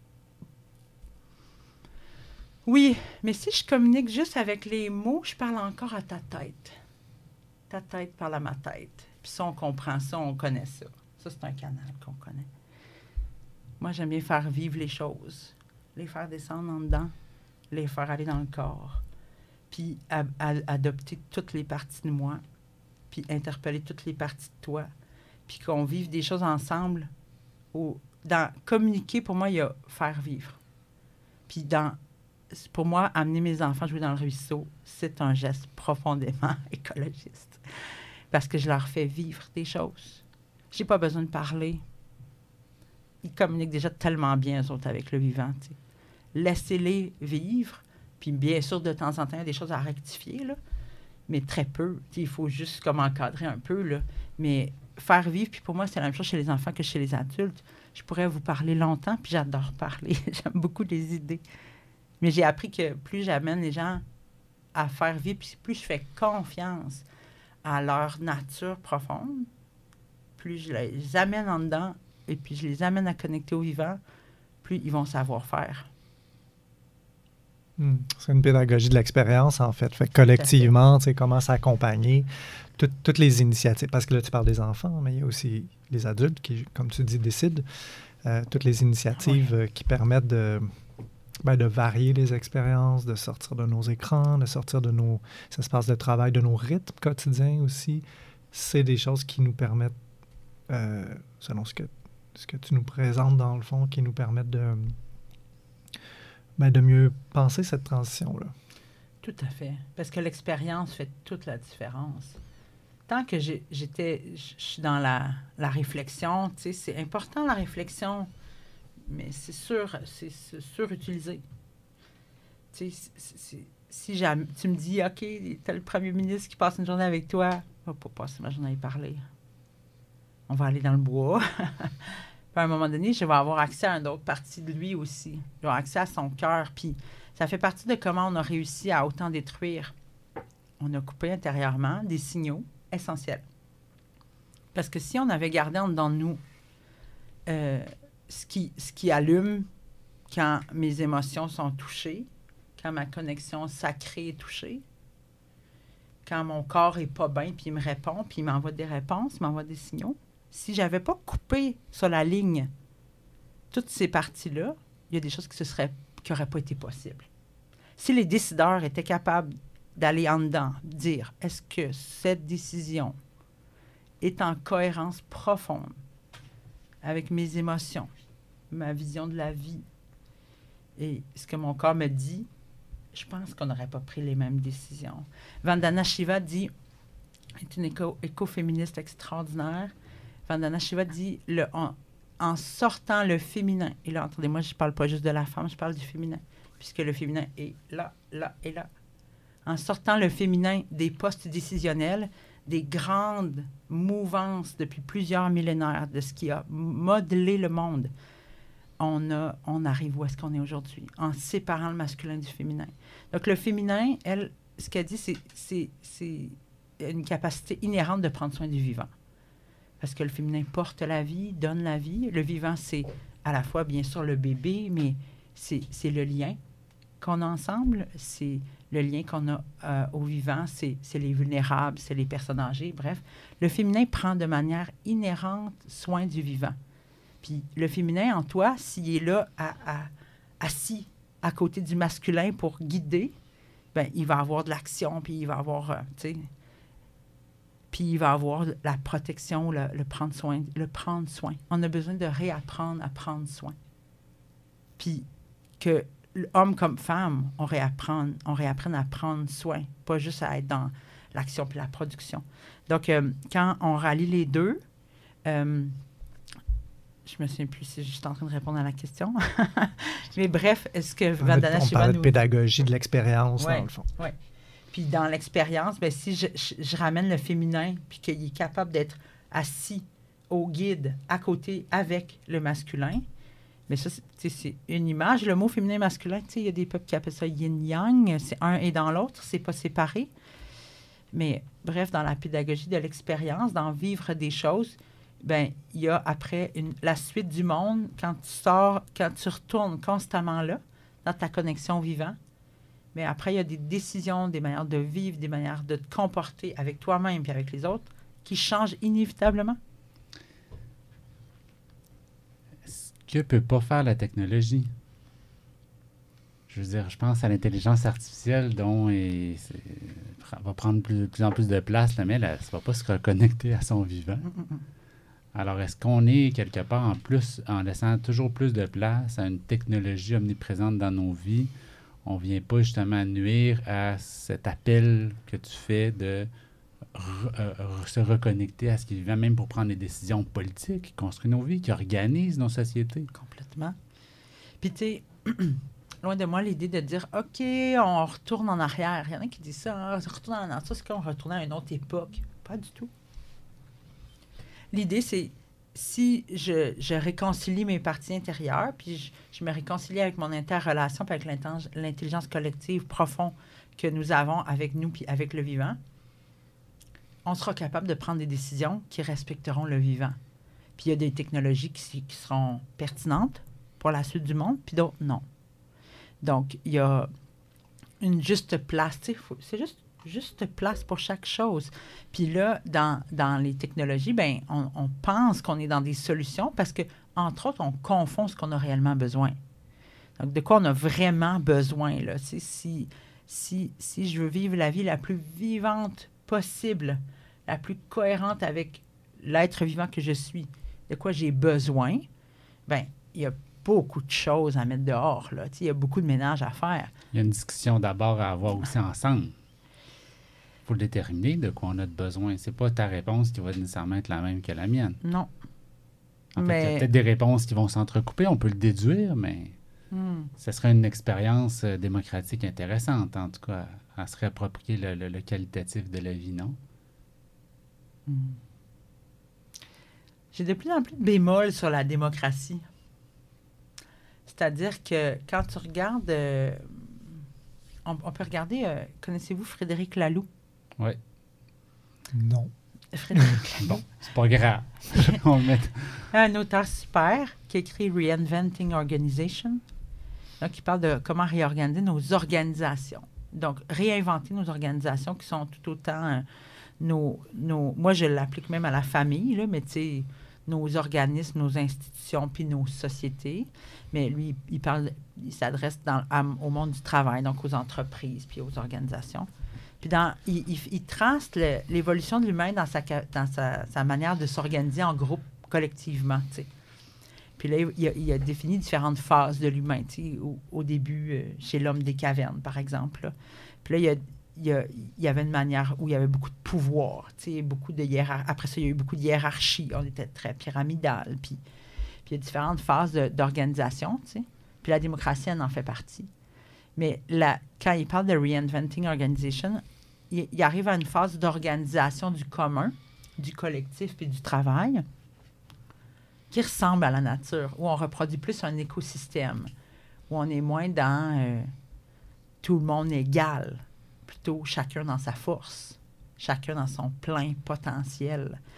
Oui, mais si je communique juste avec les mots, je parle encore à ta tête. Ta tête parle à ma tête. Puis ça, on comprend ça, on connaît ça. Ça, c'est un canal qu'on connaît. Moi, j'aime bien faire vivre les choses, les faire descendre en dedans, les faire aller dans le corps, puis à, à, adopter toutes les parties de moi, puis interpeller toutes les parties de toi, puis qu'on vive des choses ensemble. Où, dans communiquer, pour moi, il y a faire vivre. Puis dans, pour moi, amener mes enfants jouer dans le ruisseau, c'est un geste profondément écologiste. Parce que je leur fais vivre des choses. J'ai pas besoin de parler. Ils communiquent déjà tellement bien, eux autres, avec le vivant, tu sais. Laissez-les vivre, puis bien sûr, de temps en temps, il y a des choses à rectifier, là, mais très peu. Il faut juste comme encadrer un peu, là. Mais faire vivre, puis pour moi, c'est la même chose chez les enfants que chez les adultes. Je pourrais vous parler longtemps, puis j'adore parler. J'aime beaucoup les idées. Mais j'ai appris que plus j'amène les gens à faire vivre, puis plus je fais confiance à leur nature profonde, plus je les amène en dedans, et puis je les amène à connecter au vivant, plus ils vont savoir faire. Hmm. C'est une pédagogie de l'expérience, en fait. Fait que collectivement, tu sais, comment s'accompagner, tout, toutes les initiatives, parce que là, tu parles des enfants, mais il y a aussi les adultes qui, comme tu dis, décident. Euh, toutes les initiatives ouais. euh, qui permettent de, ben, de varier les expériences, de sortir de nos écrans, de sortir de nos espaces de travail, de nos rythmes quotidiens aussi. C'est des choses qui nous permettent, euh, selon ce que, ce que tu nous présentes dans le fond, qui nous permettent de... Ben de mieux penser cette transition-là. Tout à fait. Parce que l'expérience fait toute la différence. Tant que j'ai, j'étais, je suis dans la, la réflexion, tu sais, c'est important la réflexion, mais c'est sûr, c'est, c'est surutilisé. Tu sais, c'est, c'est, si jamais, tu me dis, OK, t'as le premier ministre qui passe une journée avec toi, je ne vais pas passer ma journée à y parler. On va aller dans le bois. À un moment donné, je vais avoir accès à une autre partie de lui aussi. Je vais avoir accès à son cœur. Puis ça fait partie de comment on a réussi à autant détruire. On a coupé intérieurement des signaux essentiels. Parce que si on avait gardé en dedans de nous euh, ce, qui, ce qui allume quand mes émotions sont touchées, quand ma connexion sacrée est touchée, quand mon corps n'est pas bien, puis il me répond, puis il m'envoie des réponses, il m'envoie des signaux, si je n'avais pas coupé sur la ligne toutes ces parties-là, il y a des choses qui ne qui n'auraient pas été possibles. Si les décideurs étaient capables d'aller en dedans, dire est-ce que cette décision est en cohérence profonde avec mes émotions, ma vision de la vie et ce que mon corps me dit, je pense qu'on n'aurait pas pris les mêmes décisions. Vandana Shiva dit, est une éco, écoféministe extraordinaire. Vandana Shiva dit, le, en, en sortant le féminin, et là, entendez-moi, je ne parle pas juste de la femme, je parle du féminin, puisque le féminin est là, là et là. En sortant le féminin des postes décisionnels, des grandes mouvances depuis plusieurs millénaires de ce qui a modelé le monde, on, a, on arrive où est-ce qu'on est aujourd'hui, en séparant le masculin du féminin. Donc, le féminin, elle, ce qu'elle dit, c'est, c'est, c'est une capacité inhérente de prendre soin du vivant. parce que le féminin porte la vie, donne la vie. Le vivant, c'est à la fois, bien sûr, le bébé, mais c'est, c'est le lien qu'on a ensemble, c'est le lien qu'on a euh, au vivant, c'est, c'est les vulnérables, c'est les personnes âgées, bref. Le féminin prend de manière inhérente soin du vivant. Puis le féminin en toi, s'il est là, à, à, assis à côté du masculin pour guider, ben il va avoir de l'action, puis il va avoir, euh, tu sais, puis il va avoir la protection, le, le prendre soin, le prendre soin. On a besoin de réapprendre à prendre soin. Puis que homme comme femme, on réapprenne, on réapprenne à prendre soin, pas juste à être dans l'action puis la production. Donc, euh, quand on rallie les deux, euh, je me souviens plus si je suis en train de répondre à la question. Mais bref, est-ce que Vandana On Shiva parlait nous... de pédagogie, de l'expérience, ouais, dans le fond. Oui. Puis dans l'expérience, ben, si je, je, je ramène le féminin puis qu'il est capable d'être assis au guide à côté avec le masculin, mais ça, c'est, c'est une image. Le mot féminin-masculin, il y a des peuples qui appellent ça yin-yang. C'est un et dans l'autre, c'est pas séparé. Mais bref, dans la pédagogie de l'expérience, dans vivre des choses, ben il y a après une, la suite du monde, quand tu sors, quand tu retournes constamment là, dans ta connexion au vivant, mais après, il y a des décisions, des manières de vivre, des manières de te comporter avec toi-même et avec les autres qui changent inévitablement. Que peut pas faire la technologie? Je veux dire, je pense à l'intelligence artificielle dont elle va prendre plus, de plus en plus de place, là, mais elle ne va pas se reconnecter à son vivant. Mm-mm. Alors, est-ce qu'on est quelque part en plus, en laissant toujours plus de place à une technologie omniprésente dans nos vies, on ne vient pas justement nuire à cet appel que tu fais de Re, euh, se reconnecter à ce qui est vivant, même pour prendre des décisions politiques qui construisent nos vies, qui organisent nos sociétés. Complètement. Puis, tu sais, loin de moi l'idée de dire, OK, on retourne en arrière. Il y en a qui disent ça, hein, on retourne en arrière, ça, c'est comme retourner à une autre époque. Pas du tout. L'idée, c'est si je, je réconcilie mes parties intérieures, puis je, je me réconcilie avec mon interrelation, puis avec l'intelligence, l'intelligence collective profonde que nous avons avec nous, puis avec le vivant, on sera capable de prendre des décisions qui respecteront le vivant. Puis il y a des technologies qui, qui seront pertinentes pour la suite du monde, puis d'autres non. Donc, il y a une juste place. Faut, c'est juste juste place pour chaque chose. Puis là, dans, dans les technologies, ben, on, on pense qu'on est dans des solutions parce que, entre autres, on confond ce qu'on a réellement besoin. Donc, de quoi on a vraiment besoin, là? C'est si, si, si je veux vivre la vie la plus vivante possible, la plus cohérente avec l'être vivant que je suis, de quoi j'ai besoin, bien, il y a beaucoup de choses à mettre dehors, là. Il y a beaucoup de ménage à faire. Il y a une discussion d'abord à avoir aussi ensemble. Il faut déterminer de quoi on a de besoin. C'est pas ta réponse qui va nécessairement être la même que la mienne. Non. En mais... fait, il y a peut-être des réponses qui vont s'entrecouper, on peut le déduire, mais hmm. ce serait une expérience démocratique intéressante, en tout cas, à se réapproprier le, le, le qualitatif de la vie, non? Hmm. J'ai de plus en plus de bémols sur la démocratie. C'est-à-dire que quand tu regardes... Euh, on, on peut regarder... Euh, connaissez-vous Frédéric Laloux? Oui. Non. Frédéric Laloux. Bon, c'est pas grave. On met... Un auteur super qui écrit Reinventing Organization. Donc, il parle de comment réorganiser nos organisations. Donc, réinventer nos organisations qui sont tout autant... Euh, nos, nos, moi, je l'applique même à la famille, là, mais tu sais... nos organismes, nos institutions, puis nos sociétés. Mais lui, il parle, il s'adresse dans, à, au monde du travail, donc aux entreprises, puis aux organisations. Puis dans, il, il, il trace le, l'évolution de l'humain dans, sa, dans sa, sa manière de s'organiser en groupe, collectivement, tu sais. Puis là, il a, il a défini différentes phases de l'humain, tu sais, au, au début, euh, chez l'homme des cavernes, par exemple. Là. Puis là, il y a Il y, a, il y avait une manière où il y avait beaucoup de pouvoir, tu sais, beaucoup de hiérar- après ça, il y a eu beaucoup de hiérarchie. On était très pyramidal. Puis, puis il y a différentes phases de, d'organisation, tu sais. Puis la démocratie, elle en fait partie. Mais la, quand il parle de Reinventing Organization, il, il arrive à une phase d'organisation du commun, du collectif puis du travail qui ressemble à la nature, où on reproduit plus un écosystème, où on est moins dans euh, tout le monde égal, plutôt chacun dans sa force, chacun dans son plein potentiel.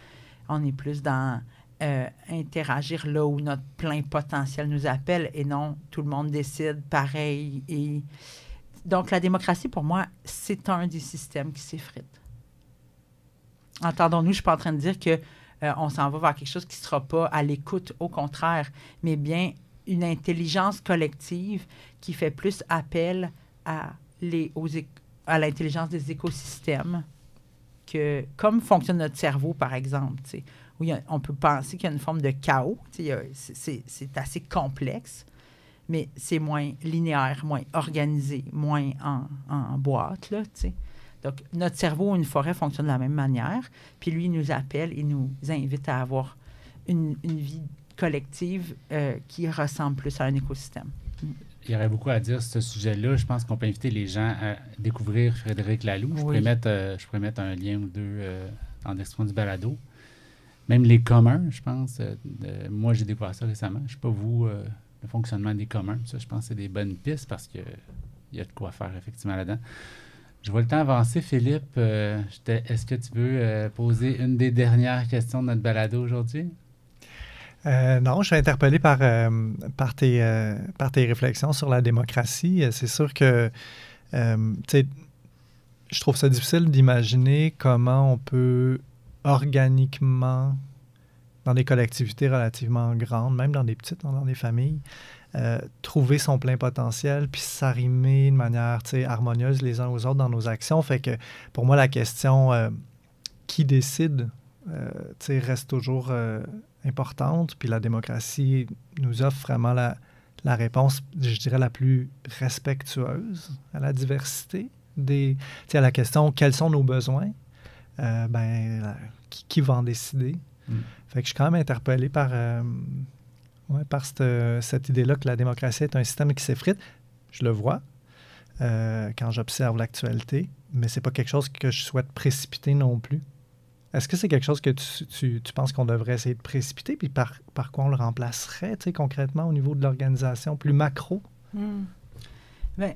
On est plus dans euh, interagir là où notre plein potentiel nous appelle et non tout le monde décide pareil. Et... Donc, la démocratie, pour moi, c'est un des systèmes qui s'effrite. Entendons-nous, je ne suis pas en train de dire que euh, on s'en va vers quelque chose qui ne sera pas à l'écoute, au contraire, mais bien une intelligence collective qui fait plus appel à, les, aux, à l'intelligence des écosystèmes, que, comme fonctionne notre cerveau, par exemple, où il y a, on peut penser qu'il y a une forme de chaos, a, c'est, c'est, c'est assez complexe, mais c'est moins linéaire, moins organisé, moins en, en boîte, là, tu sais. Donc, notre cerveau, une forêt, fonctionne de la même manière. Puis lui, il nous appelle, il nous invite à avoir une, une vie collective euh, qui ressemble plus à un écosystème. Il y aurait beaucoup à dire sur ce sujet-là. Je pense qu'on peut inviter les gens à découvrir Frédéric Laloux. Je, oui. pourrais, mettre, euh, je pourrais mettre un lien ou deux euh, en description du balado. Même les communs, je pense. Euh, de, moi, j'ai découvert ça récemment. Je ne sais pas vous, euh, le fonctionnement des communs. Ça, je pense que c'est des bonnes pistes parce qu'il y a de quoi faire effectivement là-dedans. Je vois le temps avancer, Philippe. Euh, est-ce que tu veux euh, poser une des dernières questions de notre balado aujourd'hui? Euh, non, je suis interpellé par, euh, par, tes, euh, par tes réflexions sur la démocratie. C'est sûr que, euh, tu sais, je trouve ça difficile d'imaginer comment on peut organiquement, dans des collectivités relativement grandes, même dans des petites, dans des familles, Euh, trouver son plein potentiel puis s'arrimer de manière harmonieuse les uns aux autres dans nos actions. Fait que pour moi, la question euh, qui décide euh, reste toujours euh, importante. Puis la démocratie nous offre vraiment la, la réponse, je dirais, la plus respectueuse à la diversité. Des, à la question quels sont nos besoins, euh, ben, la, qui, qui va en décider? Mm. Fait que je suis quand même interpellé par... Euh, Oui, par cette, cette idée-là que la démocratie est un système qui s'effrite. Je le vois euh, quand j'observe l'actualité, mais ce n'est pas quelque chose que je souhaite précipiter non plus. Est-ce que c'est quelque chose que tu, tu, tu penses qu'on devrait essayer de précipiter, puis par, par quoi on le remplacerait, tu sais, concrètement, au niveau de l'organisation, plus macro? Mmh. Bien,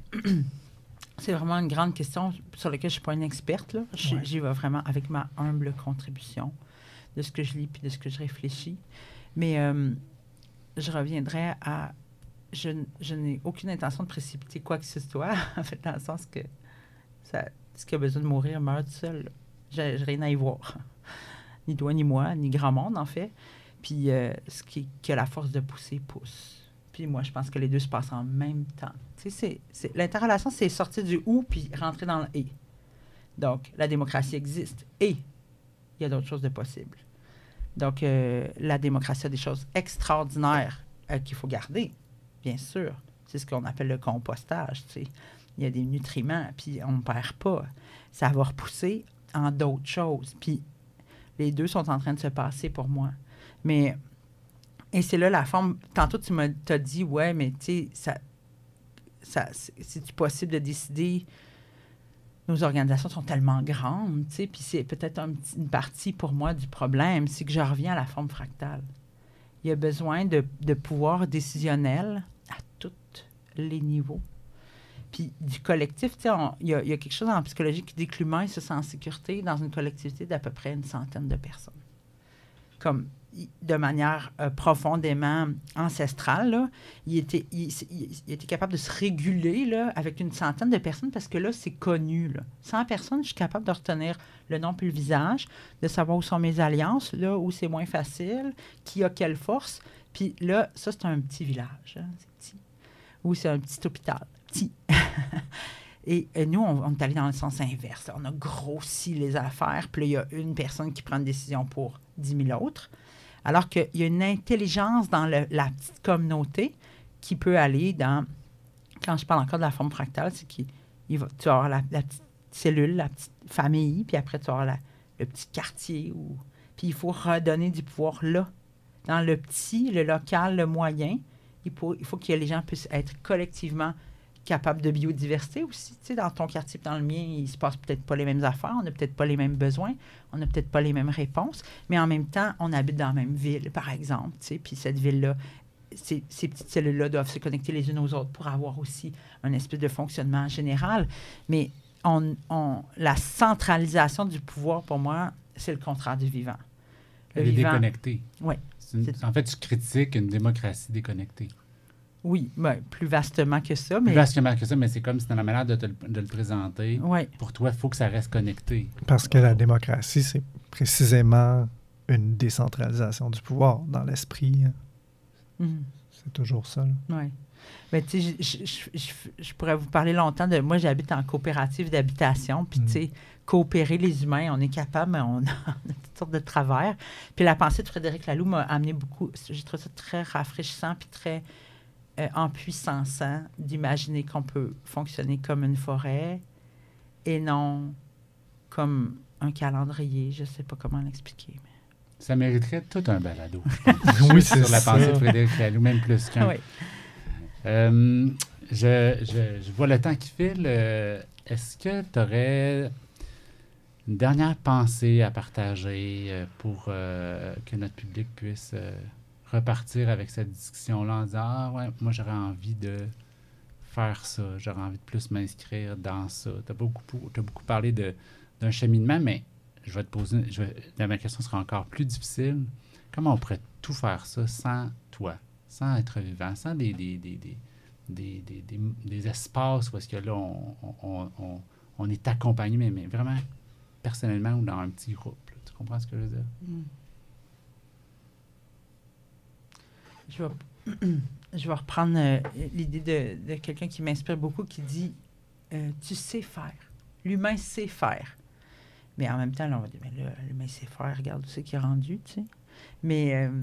c'est vraiment une grande question sur laquelle je ne suis pas une experte. Là. J'y, ouais. j'y vais vraiment avec ma humble contribution de ce que je lis puis de ce que je réfléchis. Mais... Euh, je reviendrai à... Je, je n'ai aucune intention de précipiter quoi que ce soit, en fait, dans le sens que ça, ce qui a besoin de mourir meurt tout seul. J'ai, j'ai rien à y voir. Ni toi, ni moi, ni grand monde, en fait. Puis, euh, ce qui, qui a la force de pousser, pousse. Puis moi, je pense que les deux se passent en même temps. Tu sais, c'est, c'est, l'interrelation, c'est sortir du « ou » puis rentrer dans le « et ». Donc, la démocratie existe et il y a d'autres choses de possibles. Donc, euh, la démocratie a des choses extraordinaires euh, qu'il faut garder, bien sûr. C'est ce qu'on appelle le compostage, tu sais. Il y a des nutriments, puis on ne perd pas. Ça va repousser en d'autres choses. Puis, les deux sont en train de se passer pour moi. Mais, et c'est là la forme... Tantôt, tu m'as t'as dit, ouais, mais tu sais, ça, ça, c'est-tu possible de décider... Nos organisations sont tellement grandes, tu sais, puis c'est peut-être un petit, une partie pour moi du problème, c'est que je reviens à la forme fractale. Il y a besoin de, de pouvoir décisionnel à tous les niveaux. Puis du collectif, tu sais, il y, y a quelque chose en psychologie qui dit que l'humain se sent en sécurité dans une collectivité d'à peu près une centaine de personnes. Comme de manière euh, profondément ancestrale, là, il, était, il, il, il était capable de se réguler là, avec une centaine de personnes parce que là, c'est connu. Là. cent personnes, je suis capable de retenir le nom puis le visage, de savoir où sont mes alliances, là où c'est moins facile, qui a quelle force. Puis là, ça, c'est un petit village. Hein, c'est petit. Ou c'est un petit hôpital. Petit. Et, et nous, on, on est allé dans le sens inverse. Là. On a grossi les affaires. Puis là, il y a une personne qui prend une décision pour dix mille autres. Alors qu'il y a une intelligence dans le, la petite communauté qui peut aller dans... Quand je parle encore de la forme fractale, c'est qu'il il va, tu vas avoir la, la petite cellule, la petite famille, puis après, tu vas avoir la, le petit quartier. Où, puis il faut redonner du pouvoir là. Dans le petit, le local, le moyen, il faut, il faut que les gens puissent être collectivement capables de biodiversité aussi. Tu sais, dans ton quartier et dans le mien, il ne se passe peut-être pas les mêmes affaires, on n'a peut-être pas les mêmes besoins, on n'a peut-être pas les mêmes réponses, mais en même temps, on habite dans la même ville, par exemple. Tu sais, puis cette ville-là, ces, ces petites cellules-là doivent se connecter les unes aux autres pour avoir aussi un espèce de fonctionnement général. Mais on, on, la centralisation du pouvoir, pour moi, c'est le contraire du vivant. Elle est vivant. déconnectée. Oui. C'est une- En fait, tu critiques une démocratie déconnectée. Oui, ben, plus vastement que ça, Plus mais... vastement que ça, mais c'est comme si dans la manière de, te le- de le présenter, Oui, pour toi, il faut que ça reste connecté. Parce que la démocratie, c'est précisément une décentralisation du pouvoir dans l'esprit. Mhm. C'est toujours ça. là. Oui. Mais tu sais, je, je, je- je- je pourrais vous parler longtemps de... Moi, j'habite en coopérative d'habitation, puis Mm. tu sais, coopérer les humains, on est capable, mais on a, on a toutes sortes de travers. Puis la pensée de Frédéric Laloux m'a amené beaucoup... J'ai trouvé ça très rafraîchissant, puis très euh, empuissançant d'imaginer qu'on peut fonctionner comme une forêt et non comme un calendrier. Je ne sais pas comment l'expliquer. Mais... Ça mériterait tout un balado. Oui, Juste c'est sur la ça. pensée de Frédéric Laloux, même plus qu'un. Oui. Euh, je, je, je vois le temps qui file. Euh, Est-ce que tu aurais une dernière pensée à partager euh, pour euh, que notre public puisse euh, repartir avec cette discussion-là en disant « Ah ouais, moi j'aurais envie de faire ça, j'aurais envie de plus m'inscrire dans ça. » Tu as beaucoup, t'as beaucoup parlé de, d'un cheminement, mais je vais te poser, je vais, ma question sera encore plus difficile. Comment on pourrait tout faire ça sans toi, sans être vivant, sans des, des, des, des, des, des, des, des espaces où est-ce que là, on, on, on, on est accompagné, mais, mais vraiment personnellement ou dans un petit groupe. Là. Tu comprends ce que je veux dire? Mm. Je vais, je vais reprendre euh, l'idée de, de quelqu'un qui m'inspire beaucoup, qui dit euh, tu sais faire. L'humain sait faire. Mais en même temps, là, on va dire, mais là, l'humain sait faire, regarde où c'est qu'il est rendu, tu sais. Mais euh,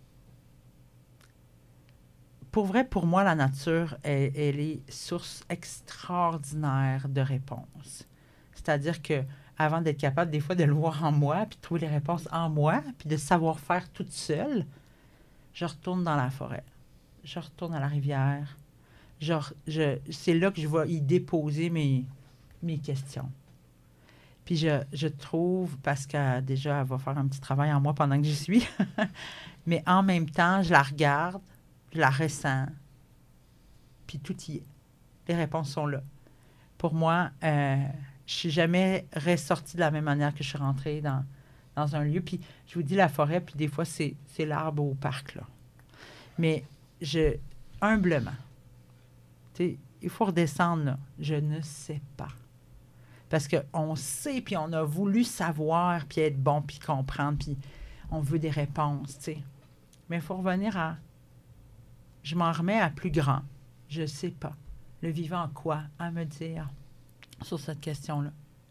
pour vrai, pour moi, la nature, elle, elle est source extraordinaire de réponses. C'est-à-dire que avant d'être capable, des fois, de le voir en moi, puis de trouver les réponses en moi, puis de savoir faire toute seule, je retourne dans la forêt. Je retourne à la rivière. Je, je, c'est là que je vais y déposer mes, mes questions. Puis je, je trouve, parce que déjà, elle va faire un petit travail en moi pendant que j'y suis, mais en même temps, je la regarde, je la ressens, puis tout y est. Les réponses sont là. Pour moi, euh, je ne suis jamais ressortie de la même manière que je suis rentrée dans, dans un lieu. Puis je vous dis la forêt, puis des fois, c'est, c'est l'arbre au parc, là. Mais je, humblement, tu sais, il faut redescendre, là. Je ne sais pas. Parce qu'on sait, puis on a voulu savoir, puis être bon, puis comprendre, puis on veut des réponses, tu sais. Mais il faut revenir à... Je m'en remets à plus grand. Je ne sais pas. Le vivant quoi à me dire sur cette question-là?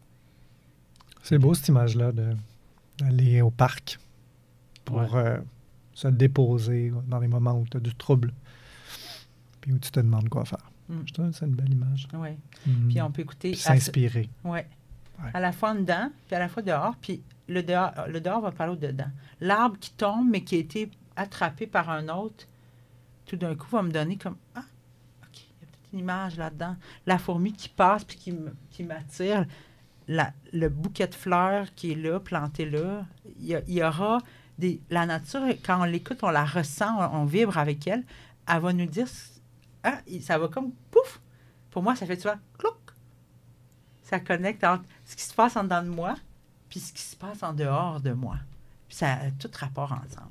C'est beau, cette image-là, de, d'aller au parc pour Ouais. euh, se déposer dans les moments où tu as du trouble, puis où tu te demandes quoi faire. Mm. Je trouve que c'est une belle image. Oui. Mm. Puis on peut écouter... Puis à ce- s'inspirer. Ouais. Ouais. À la fois en dedans, puis à la fois dehors. Puis le dehors, le dehors va parler au dedans. L'arbre qui tombe, mais qui a été attrapé par un autre, tout d'un coup, va me donner comme « Ah, OK, il y a peut-être une image là-dedans. » La fourmi qui passe puis qui, m- qui m'attire, la, le bouquet de fleurs qui est là, planté là, il y, a- il y aura des... La nature, quand on l'écoute, on la ressent, on, on vibre avec elle. Elle va nous dire « Ah, il- ça va comme pouf! » Pour moi, ça fait, tu vois, clouc! Ça connecte entre ce qui se passe en dedans de moi puis ce qui se passe en dehors de moi. Puis ça a tout rapport ensemble.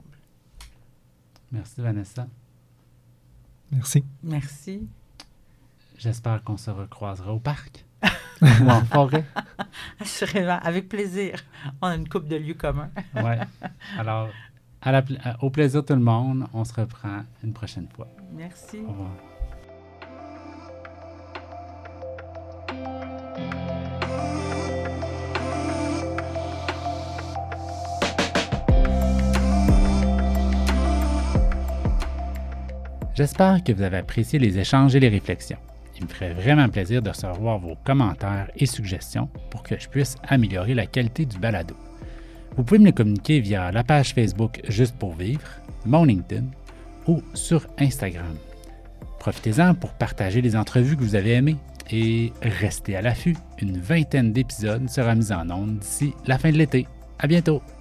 Merci, Vanessa. Merci. Merci. J'espère qu'on se recroisera au parc ou en forêt. Assurément, avec plaisir. On a une coupe de lieux communs. Ouais. Alors, à la pla- à- au plaisir tout le monde. On se reprend une prochaine fois. Merci. Au revoir. J'espère que vous avez apprécié les échanges et les réflexions. Il me ferait vraiment plaisir de recevoir vos commentaires et suggestions pour que je puisse améliorer la qualité du balado. Vous pouvez me les communiquer via la page Facebook Juste pour vivre, mon LinkedIn ou sur Instagram. Profitez-en pour partager les entrevues que vous avez aimées et restez à l'affût. Une vingtaine d'épisodes sera mis en ondes d'ici la fin de l'été. À bientôt!